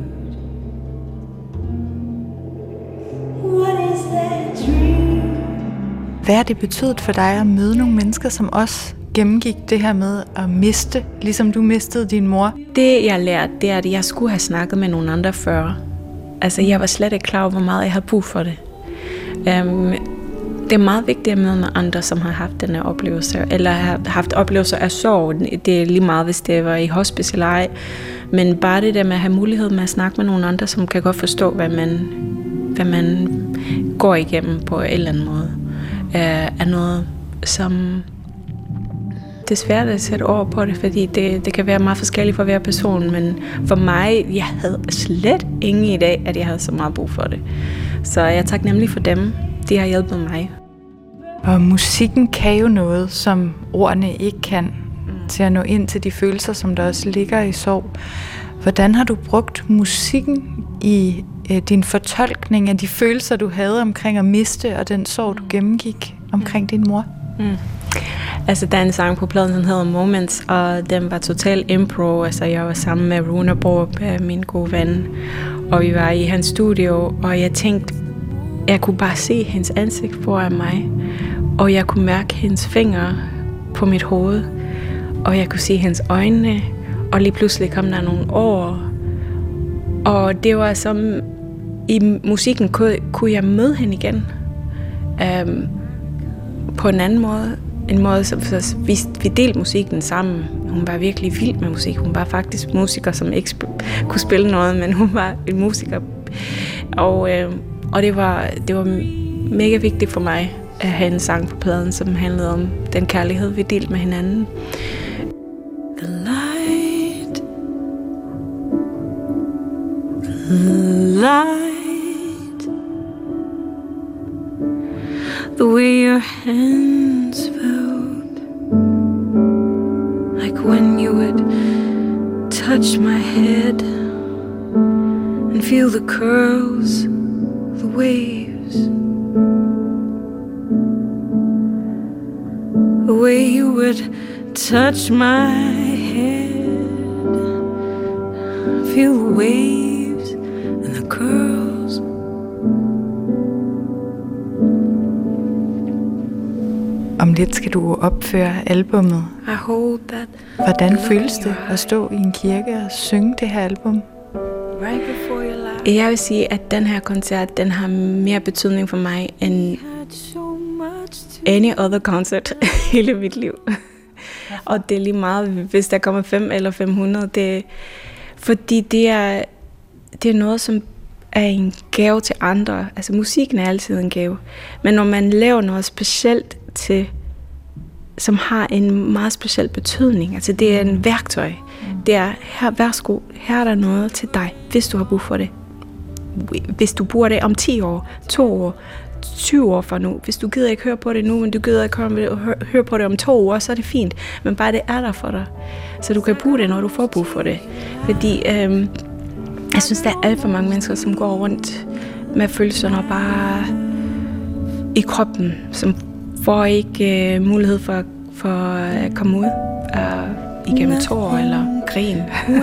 what is that dream? Hvad har det betydet for dig at møde nogle mennesker, som også gennemgik det her med at miste, ligesom du mistede din mor? Det, jeg lærte, det er, at jeg skulle have snakket med nogle andre før. Altså, jeg var slet ikke klar over, hvor meget jeg havde brug for det. Um, det er meget vigtigt at møde med andre, som har haft den her oplevelse, eller har haft oplevelser af sorg. Det er lige meget, hvis det var i hospice eller ej. Men bare det der med at have mulighed med at snakke med nogle andre, som kan godt forstå, hvad man, hvad man går igennem på en eller anden måde, er noget, som... Det er svært at sætte ord på det, fordi det, det kan være meget forskelligt for hver person, men for mig, jeg havde slet ingen idé, at jeg havde så meget brug for det. Så jeg er taknemmelig for dem. De har hjulpet mig. Og musikken kan jo noget, som ordene ikke kan, mm. til at nå ind til de følelser, som der også ligger i sorg. Hvordan har du brugt musikken i øh, din fortolkning af de følelser, du havde omkring at miste, og den sorg, du gennemgik omkring din mor? Mm. Altså, der er en sang på pladen, som hedder Moments, og den var total impro. Altså, jeg var sammen med Rune Borup, min gode ven, og vi var i hans studio, og jeg tænkte, jeg kunne bare se hendes ansigt foran mig, og jeg kunne mærke hendes fingre på mit hoved, og jeg kunne se hendes øjne, og lige pludselig kom der nogle år, og det var som, i musikken kunne, kunne jeg møde hende igen, um, på en anden måde. En måde, som vi, vi delte musikken sammen. Hun var virkelig vild med musik. Hun var faktisk musiker, som ikke sp- kunne spille noget, men hun var en musiker. Og, øh, og det var, det var mega vigtigt for mig at have en sang på pladen, som handlede om den kærlighed, vi delte med hinanden. The light, the light, the way your hands felt, like when you would touch my head and feel the curls, the waves, the way you would touch my head, feel the waves and the curls. Om lidt skal du opføre albummet. I hold that. Hvordan føles det at stå i en kirke og synge det her album? Right before your life. Jeg vil sige, at den her koncert, den har mere betydning for mig end any other concert hele mit liv. Og det er lige meget, hvis der kommer fem eller fem hundrede. Det, fordi det er, det er noget, som er en gave til andre. Altså musikken er altid en gave. Men når man laver noget specielt til, som har en meget speciel betydning, altså det er en værktøj. Det er, her, værsgo, her er der noget til dig, hvis du har brug for det. Hvis du bruger det om ti år, to år, tyve år fra nu. Hvis du gider ikke høre på det nu, men du gider ikke høre, høre på det om to år, så er det fint. Men bare det er der for dig. Så du kan bruge det, når du får brug for det. Fordi øhm, jeg synes, der er alt for mange mennesker, som går rundt med følelserne bare i kroppen, som får ikke øh, mulighed for, for at komme ud øh, igennem tårer eller grin.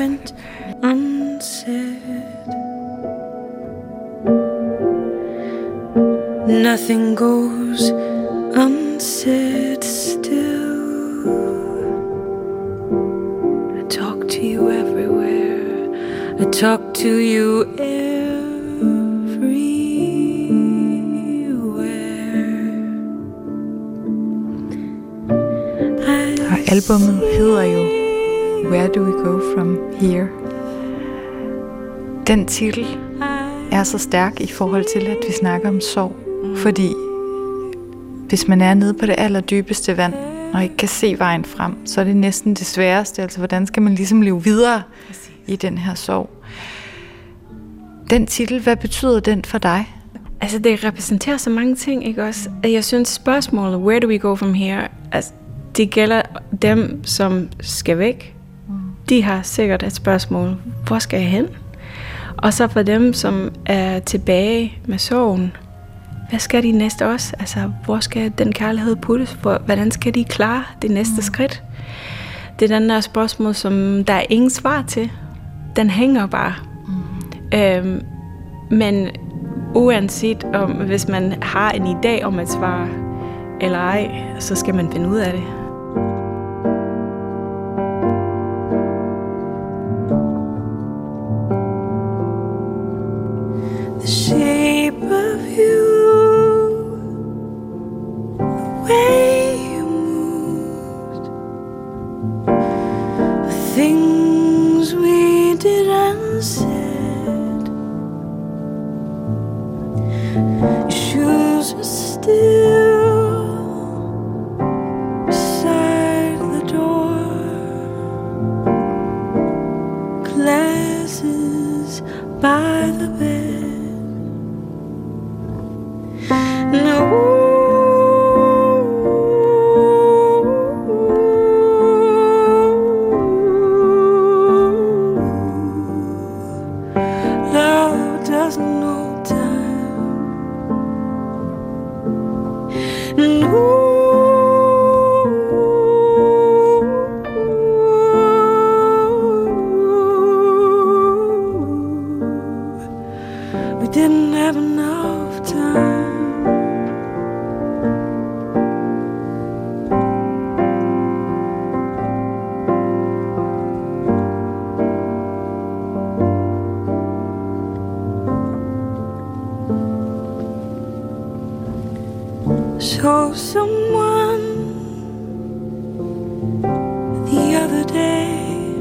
Nothing goes unsaid still. I talk to you everywhere. I talk to you everywhere. Og albummet hedder jo Where Do We Go From Here? Den titel er så stærk i forhold til, at vi snakker om sorg. Fordi hvis man er nede på det allerdybeste vand, og ikke kan se vejen frem, så er det næsten det sværeste. Altså, hvordan skal man ligesom leve videre i den her sorg? Den titel, hvad betyder den for dig? Altså, det repræsenterer så mange ting, ikke også? Jeg synes, spørgsmålet, where do we go from here? Altså, det gælder dem, som skal væk. De har sikkert et spørgsmål, hvor skal jeg hen? Og så for dem, som er tilbage med sorgen, hvad skal de næste også? Altså, hvor skal den kærlighed puttes? Hvordan skal de klare det næste mm. skridt? Det er den der spørgsmål, som der er ingen svar til. Den hænger bare. Mm. Øhm, men uanset om, hvis man har en idé om et svar eller ej, så skal man finde ud af det. The shape of you, the way you moved, the things we did and said. Your shoes are still beside the door, glasses by the bed. No. Love doesn't know time. No. We didn't have enough time. Saw someone the other day,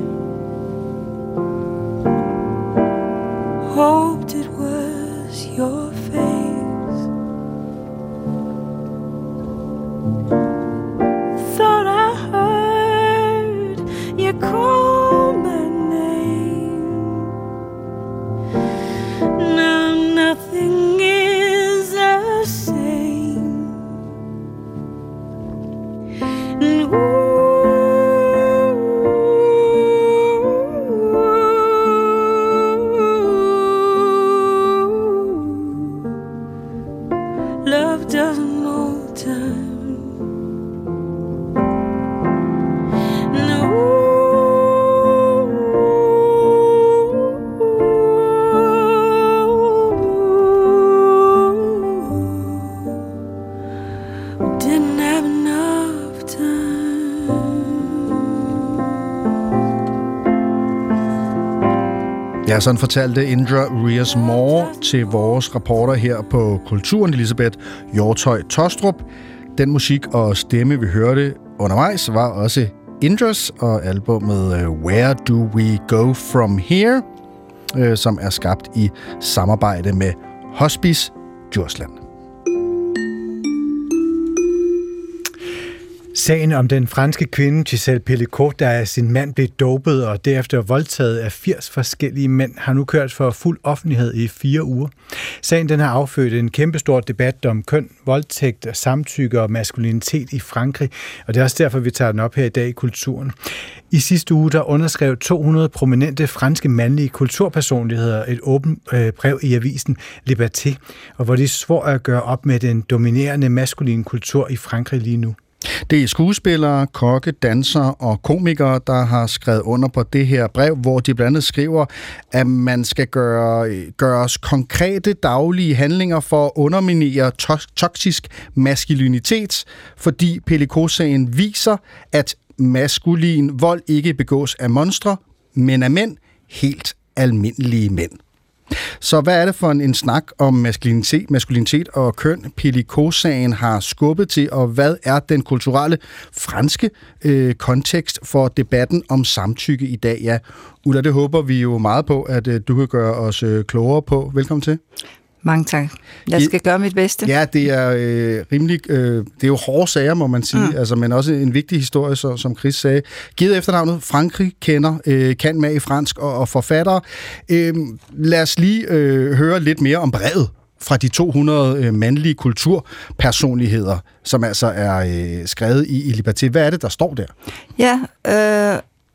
hoped it was your face, thought I heard you call my name. Now nothing is the same. love doesn't know time. No. Didn't have enough time. Ja, sådan fortalte Indra Rios-Moore til vores reporter her på Kulturen, Elisabeth Hjortøj Tostrup. Den musik og stemme, vi hørte undervejs, var også Indras og albumet Where Do We Go From Here, som er skabt i samarbejde med Hospice Djursland. Sagen om den franske kvinde Gisèle Pelicot, der af sin mand blev dopet og derefter voldtaget af firs forskellige mænd, har nu kørt for fuld offentlighed i fire uger. Sagen den har affødt en kæmpestor debat om køn, voldtægt, samtykke og maskulinitet i Frankrig, og det er også derfor, vi tager den op her i dag i Kulturen. I sidste uge der underskrev to hundrede prominente franske mandlige kulturpersonligheder et åbent øh, brev i avisen Liberté, og hvor de svor at gøre op med den dominerende maskuline kultur i Frankrig lige nu. Det er skuespillere, kokke, dansere og komikere, der har skrevet under på det her brev, hvor de blandt andet skriver, at man skal gøre, gøres konkrete daglige handlinger for at underminere to- toksisk maskulinitet, fordi Pelicot-sagen viser, at maskulin vold ikke begås af monstre, men af mænd, helt almindelige mænd. Så hvad er det for en, en snak om maskulinitet, maskulinitet og køn, Pelicot-sagen har skubbet til, og hvad er den kulturelle franske øh, kontekst for debatten om samtykke i dag? Ja, Ulla, det håber vi jo meget på, at øh, du kan gøre os øh, klogere på. Velkommen til. Mange tak. Jeg skal gøre mit bedste. Ja, det er øh, rimelig, øh, det er jo hårde sager, må man sige, mm. altså, men også en vigtig historie, så, som Chris sagde. Givet efternavnet Frankrig kender, øh, kan med i fransk og, og forfattere. Øh, lad os lige øh, høre lidt mere om brevet fra de to hundrede øh, mandlige kulturpersonligheder, som altså er øh, skrevet i, i Liberté. Hvad er det, der står der? Ja, øh,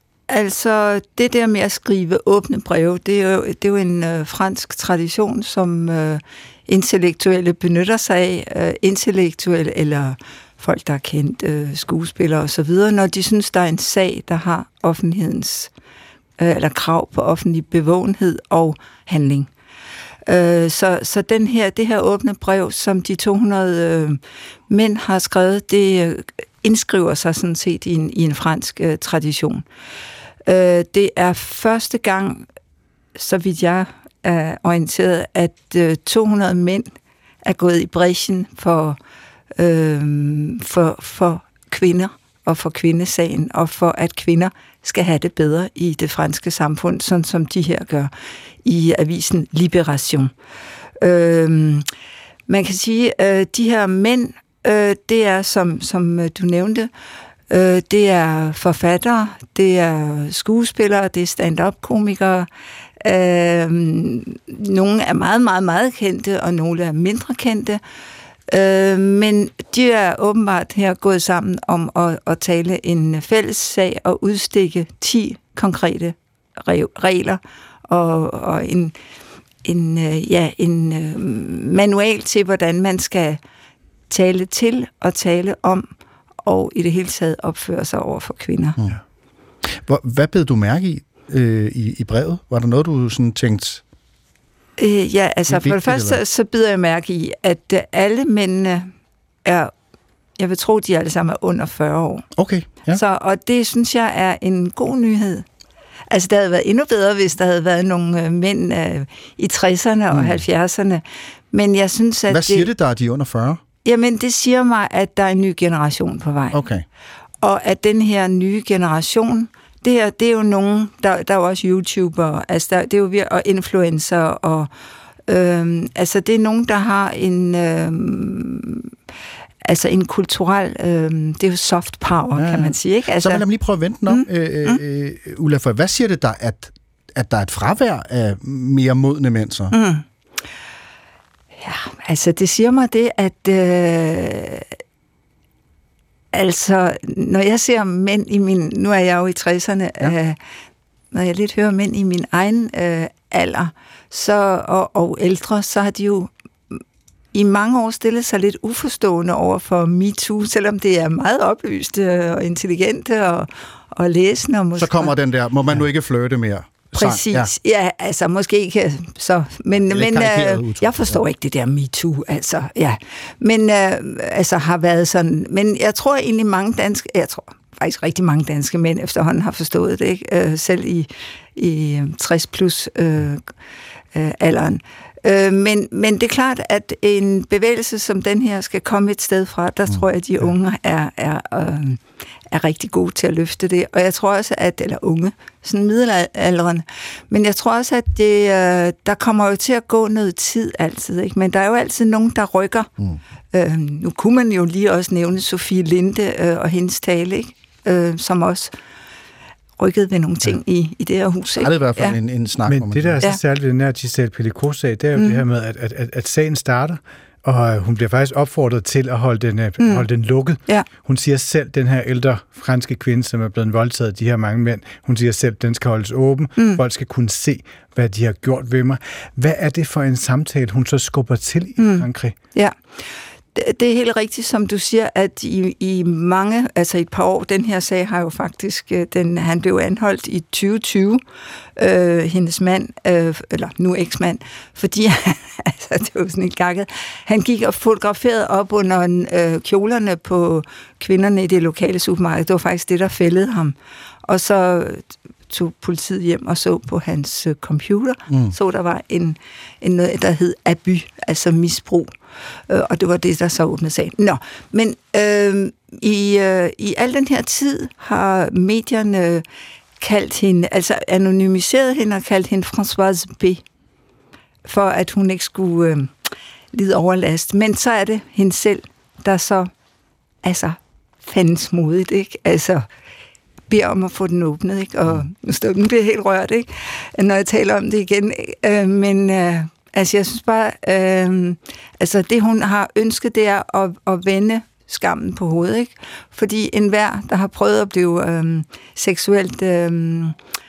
altså det der med at skrive åbne breve, det er jo, det er jo en øh, fransk tradition, som øh, intellektuelle benytter sig af. Øh, intellektuelle eller folk, der er kendt, øh, skuespillere osv., når de synes, der er en sag, der har offentlighedens øh, eller krav på offentlig bevågenhed og handling. Øh, så, så den her, det her åbne brev, som de to hundrede øh, mænd har skrevet, det øh, indskriver sig sådan set i en, i en fransk øh, tradition. Øh, det er første gang, så vidt jeg er orienteret, at øh, to hundrede mænd er gået i brechen for, øh, for, for kvinder og for kvindesagen, og for at kvinder skal have det bedre i det franske samfund, sådan som de her gør i avisen Libération. Øh, man kan sige, at øh, de her mænd, øh, det er, som, som du nævnte, øh, det er forfattere, det er skuespillere, det er stand-up-komikere. Øh, nogle er meget, meget, meget kendte, og nogle er mindre kendte. Øh, men de er åbenbart her gået sammen om at, at tale en fælles sag og udstikke ti konkrete regler og, og en, en, ja, en manual til, hvordan man skal tale til og tale om, og i det hele taget opføre sig over for kvinder. Ja. Hvor, hvad bed du mærke i, øh, i i brevet? Var der noget, du sådan tænkte... Øh, ja, altså for det første, så, så bider jeg mærke i, at alle mændene er, jeg vil tro, de er alle sammen er under fyrre år. Okay, ja. Så, og det synes jeg er en god nyhed. Altså, det havde været endnu bedre, hvis der havde været nogle mænd øh, i tresserne og mm. halvfjerdserne. Men jeg synes, at Hvad siger det, det der er de under fyrre? Jamen, det siger mig, at der er en ny generation på vej. Okay. Og at den her nye generation, det, her, det er jo nogen, der, der er jo også YouTuber, altså der, det er jo vir- og influencer, og øhm, altså det er nogen, der har en øhm, altså en kulturel, øhm, det er jo soft power, ja, kan man sige, ikke? Altså, så lad mig lige prøve at vente den om, mm, øh, mm. øh, Ulla, for hvad siger det der, at, at der er et fravær af mere modne mænd så? Mm. Ja, altså det siger mig det, at øh, altså, når jeg ser mænd i min... Nu er jeg jo i tresserne. Ja. Øh, når jeg lidt hører mænd i min egen øh, alder så, og, og ældre, så har de jo i mange år stillet sig lidt uforstående over for MeToo, selvom det er meget oplyste og intelligente og, og læsende. Og måske... Så kommer den der, må man nu ikke flirte mere? Præcis. Ja. ja, altså måske ikke så, men, men øh, jeg forstår ikke det der MeToo, altså, ja. Men øh, altså har været sådan, men jeg tror egentlig mange danske, jeg tror faktisk rigtig mange danske mænd efterhånden har forstået det, ikke? Øh, selv i, i tres plus øh, øh, alderen. Øh, men, men det er klart, at en bevægelse som den her skal komme et sted fra, der mm. tror jeg, at de unge er, er, øh, er rigtig gode til at løfte det. Og jeg tror også, at, eller unge, sådan middelalderen, men jeg tror også, at det, øh, der kommer jo til at gå noget tid altid, ikke? Men der er jo altid nogen, der rykker. Mm. Øh, nu kunne man jo lige også nævne Sofie Linde øh, og hendes tale, ikke? Øh, som også rykket ved nogle ting ja. i, i det her hus. Ikke? Det er i hvert fald ja. en, en snak. Men det, der er så ja. særligt ved den her Giselle Pelicot-sag, det er jo mm. det her med, at, at, at, at sagen starter, og hun bliver faktisk opfordret til at holde den, mm. holde den lukket. Ja. Hun siger selv, den her ældre franske kvinde, som er blevet voldtaget af de her mange mænd, hun siger selv, den skal holdes åben. Mm. Folk skal kunne se, hvad de har gjort ved mig. Hvad er det for en samtale, hun så skubber til i mm. Frankrig? Ja. Det er helt rigtigt, som du siger, at i, i mange, altså et par år, den her sag har jo faktisk, den, han blev anholdt i tyve tyve, øh, hendes mand, øh, eller nu eksmand, fordi altså, det var sådan et gakket. Han gik og fotograferede op under øh, kjolerne på kvinderne i det lokale supermarked. Det var faktisk det, der fældede ham. Og så tog politiet hjem og så på hans øh, computer, mm. så der var en, en noget, der hed abus, altså misbrug. Øh, og det var det, der så åbnede sagen. Nå, men øh, i, øh, i al den her tid har medierne kaldt hende, altså anonymiseret hende og kaldt hende Françoise B. for at hun ikke skulle øh, lide overlast. Men så er det hende selv, der så altså fandens modigt, ikke? Altså beder om at få den åbnet, ikke? Og nu står den bliver helt rørt, ikke? Når jeg taler om det igen. Øh, men øh, altså, jeg synes bare, øh, altså det hun har ønsket, det er at, at vende skammen på hovedet, ikke? Fordi enhver, der har prøvet at blive øh, seksuelt, øh,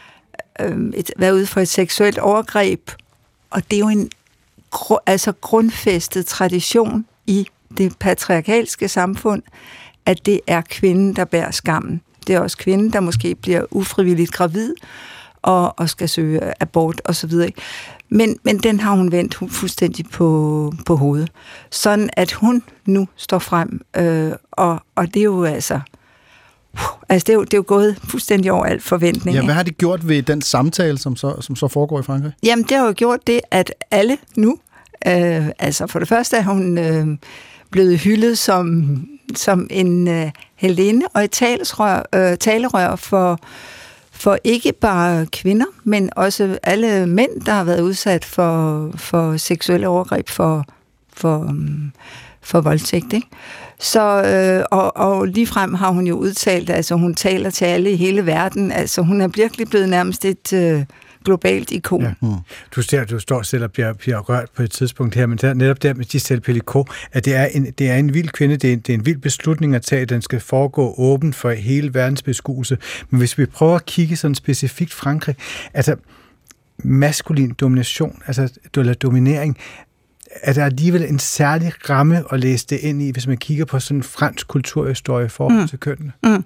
øh, et, været ude for et seksuelt overgreb, og det er jo en gr- altså grundfæstet tradition i det patriarkalske samfund, at det er kvinden, der bærer skammen. Det er også kvinden, der måske bliver ufrivilligt gravid og, og skal søge abort osv. Men, men den har hun vendt fuldstændig på, på hovedet. Sådan at hun nu står frem, øh, og, og det er jo altså... Altså, det er jo, det er jo gået fuldstændig over al forventning. Ja, hvad har det gjort ved den samtale, som så, som så foregår i Frankrig? Jamen, det har jo gjort det, at alle nu... Øh, altså, for det første er hun øh, blevet hyldet som, som en øh, helene og et talesrør, øh, talerør for, for ikke bare kvinder, men også alle mænd, der har været udsat for, for seksuelle overgreb, for, for, um, for voldtægt, ikke? Så, øh, og, og ligefrem har hun jo udtalt, altså hun taler til alle i hele verden, altså hun er virkelig blevet nærmest et øh, globalt ikon. Ja. Mm. Du, ser, du står selv og bliver, bliver rørt på et tidspunkt her, men der, netop der med Giselle Pelicot, at det er, en, det er en vild kvinde, det er en, det er en vild beslutning at tage, den skal foregå åben for hele verdens beskuelse. Men hvis vi prøver at kigge sådan specifikt Frankrig, altså maskulin domination, altså eller dominering, er der alligevel en særlig ramme at læse det ind i, hvis man kigger på sådan en fransk kulturhistorie i forhold mm. til kønnene? Mm.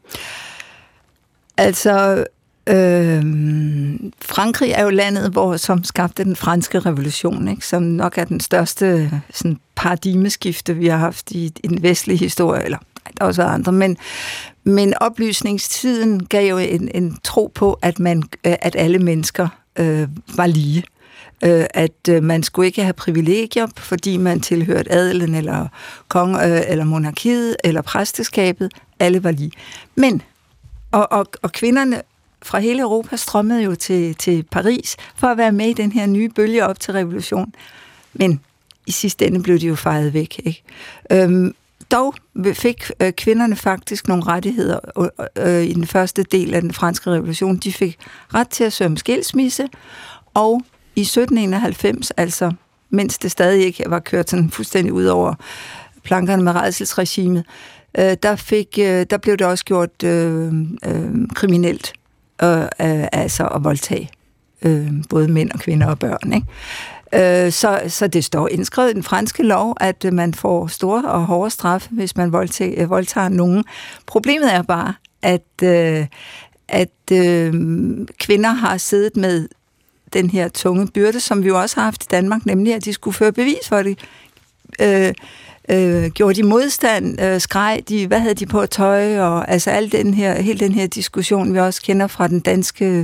Altså, øh, Frankrig er jo landet, hvor, som skabte den franske revolution, ikke? Som nok er den største sådan, paradigmeskifte, vi har haft i, i den vestlige historie, eller der har også været andre, men, men oplysningstiden gav jo en, en tro på, at, man, at alle mennesker øh, var lige. At man skulle ikke have privilegier, fordi man tilhørte adelen, eller kong, eller monarkiet, eller præsteskabet. Alle var lige. Men, og, og, og kvinderne fra hele Europa strømmede jo til, til Paris, for at være med i den her nye bølge op til revolution. Men i sidste ende blev de jo fejet væk, ikke? Øhm, dog fik øh, kvinderne faktisk nogle rettigheder øh, i den første del af den franske revolution. De fik ret til at søge om skilsmisse, og i sytten enoghalvfems, altså mens det stadig ikke var kørt sådan fuldstændig ud over plankerne med rædselsregimet, øh, der, fik, øh, der blev det også gjort øh, øh, kriminelt øh, øh, altså at voldtage øh, både mænd og kvinder og børn, ikke? Øh, så, så det står indskrevet i den franske lov, at man får store og hårde straffe, hvis man voldtager, voldtager nogen. Problemet er bare, at, øh, at øh, kvinder har siddet med den her tunge byrde, som vi jo også har haft i Danmark, nemlig at de skulle føre bevis for det. Øh, øh, gjorde de modstand, øh, skreg de, hvad havde de på tøj, og altså al den her, hele den her diskussion, vi også kender fra den danske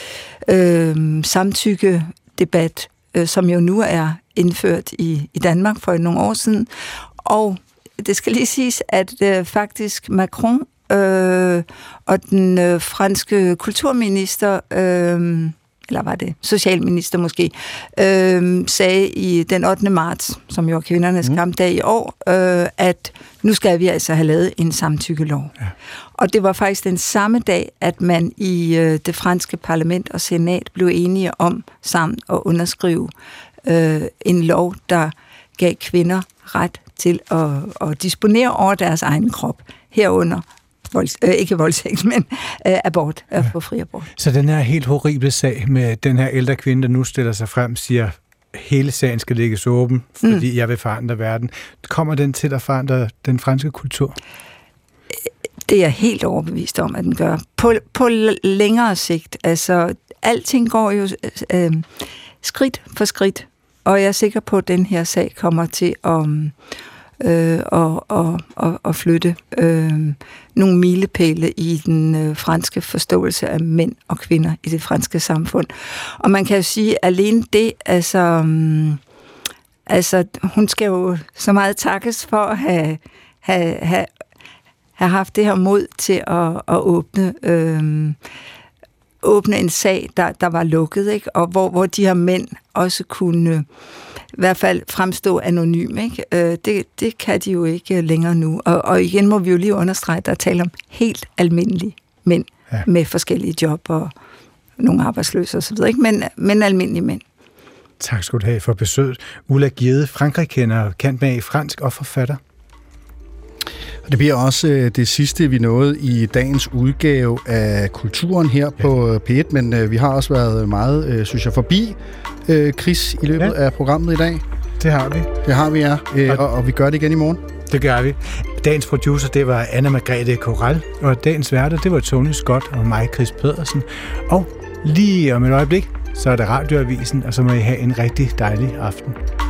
øh, samtykke-debat, øh, som jo nu er indført i, i Danmark for nogle år siden. Og det skal lige siges, at øh, faktisk Macron øh, og den øh, franske kulturminister, øh, eller var det socialminister måske, øh, sagde i den ottende marts, som jo er kvindernes mm. kampdag i år, øh, at nu skal vi altså have lavet en samtykkelov. Ja. Og det var faktisk den samme dag, at man i øh, det franske parlament og senat blev enige om sammen at underskrive øh, en lov, der gav kvinder ret til at, at disponere over deres egen krop, herunder Vold, øh, ikke voldtægt, men øh, abort, øh, på fri abort. Så den her helt horrible sag med den her ældre kvinde, der nu stiller sig frem, siger, hele sagen skal lægges åben, fordi mm. jeg vil forandre verden. Kommer den til at forandre den franske kultur? Det er jeg helt overbevist om, at den gør. På, på længere sigt, altså, alting går jo øh, skridt for skridt, og jeg er sikker på, at den her sag kommer til at Øh, og, og, og, og flytte øh, nogle milepæle i den øh, franske forståelse af mænd og kvinder i det franske samfund. Og man kan jo sige, at alene det, altså, um, altså hun skal jo så meget takkes for at have, have, have, have haft det her mod til at, at åbne øh, åbne en sag, der, der var lukket, ikke? Og hvor, hvor de her mænd også kunne i hvert fald fremstå anonym, ikke? Øh, det, det kan de jo ikke længere nu. Og, og igen må vi jo lige understrege, at der taler om helt almindelige mænd ja. Med forskellige job og nogle arbejdsløse osv., ikke? Men, men almindelige mænd. Tak skal du have for besøget. Ulla Gjede, Frankrig-kender, kendt med i fransk og forfatter. Det bliver også øh, det sidste, vi nåede i dagens udgave af Kulturen her ja. På P et, men øh, vi har også været meget, øh, synes jeg, forbi øh, Chris i løbet ja. Af programmet i dag. Det har vi. Det har vi, ja. Øh, og, og vi gør det igen i morgen. Det gør vi. Dagens producer, det var Anna Margrethe Corral, og dagens værter, det var Tony Scott og mig, Chris Pedersen. Og lige om et øjeblik, så er det Radioavisen, og så må I have en rigtig dejlig aften.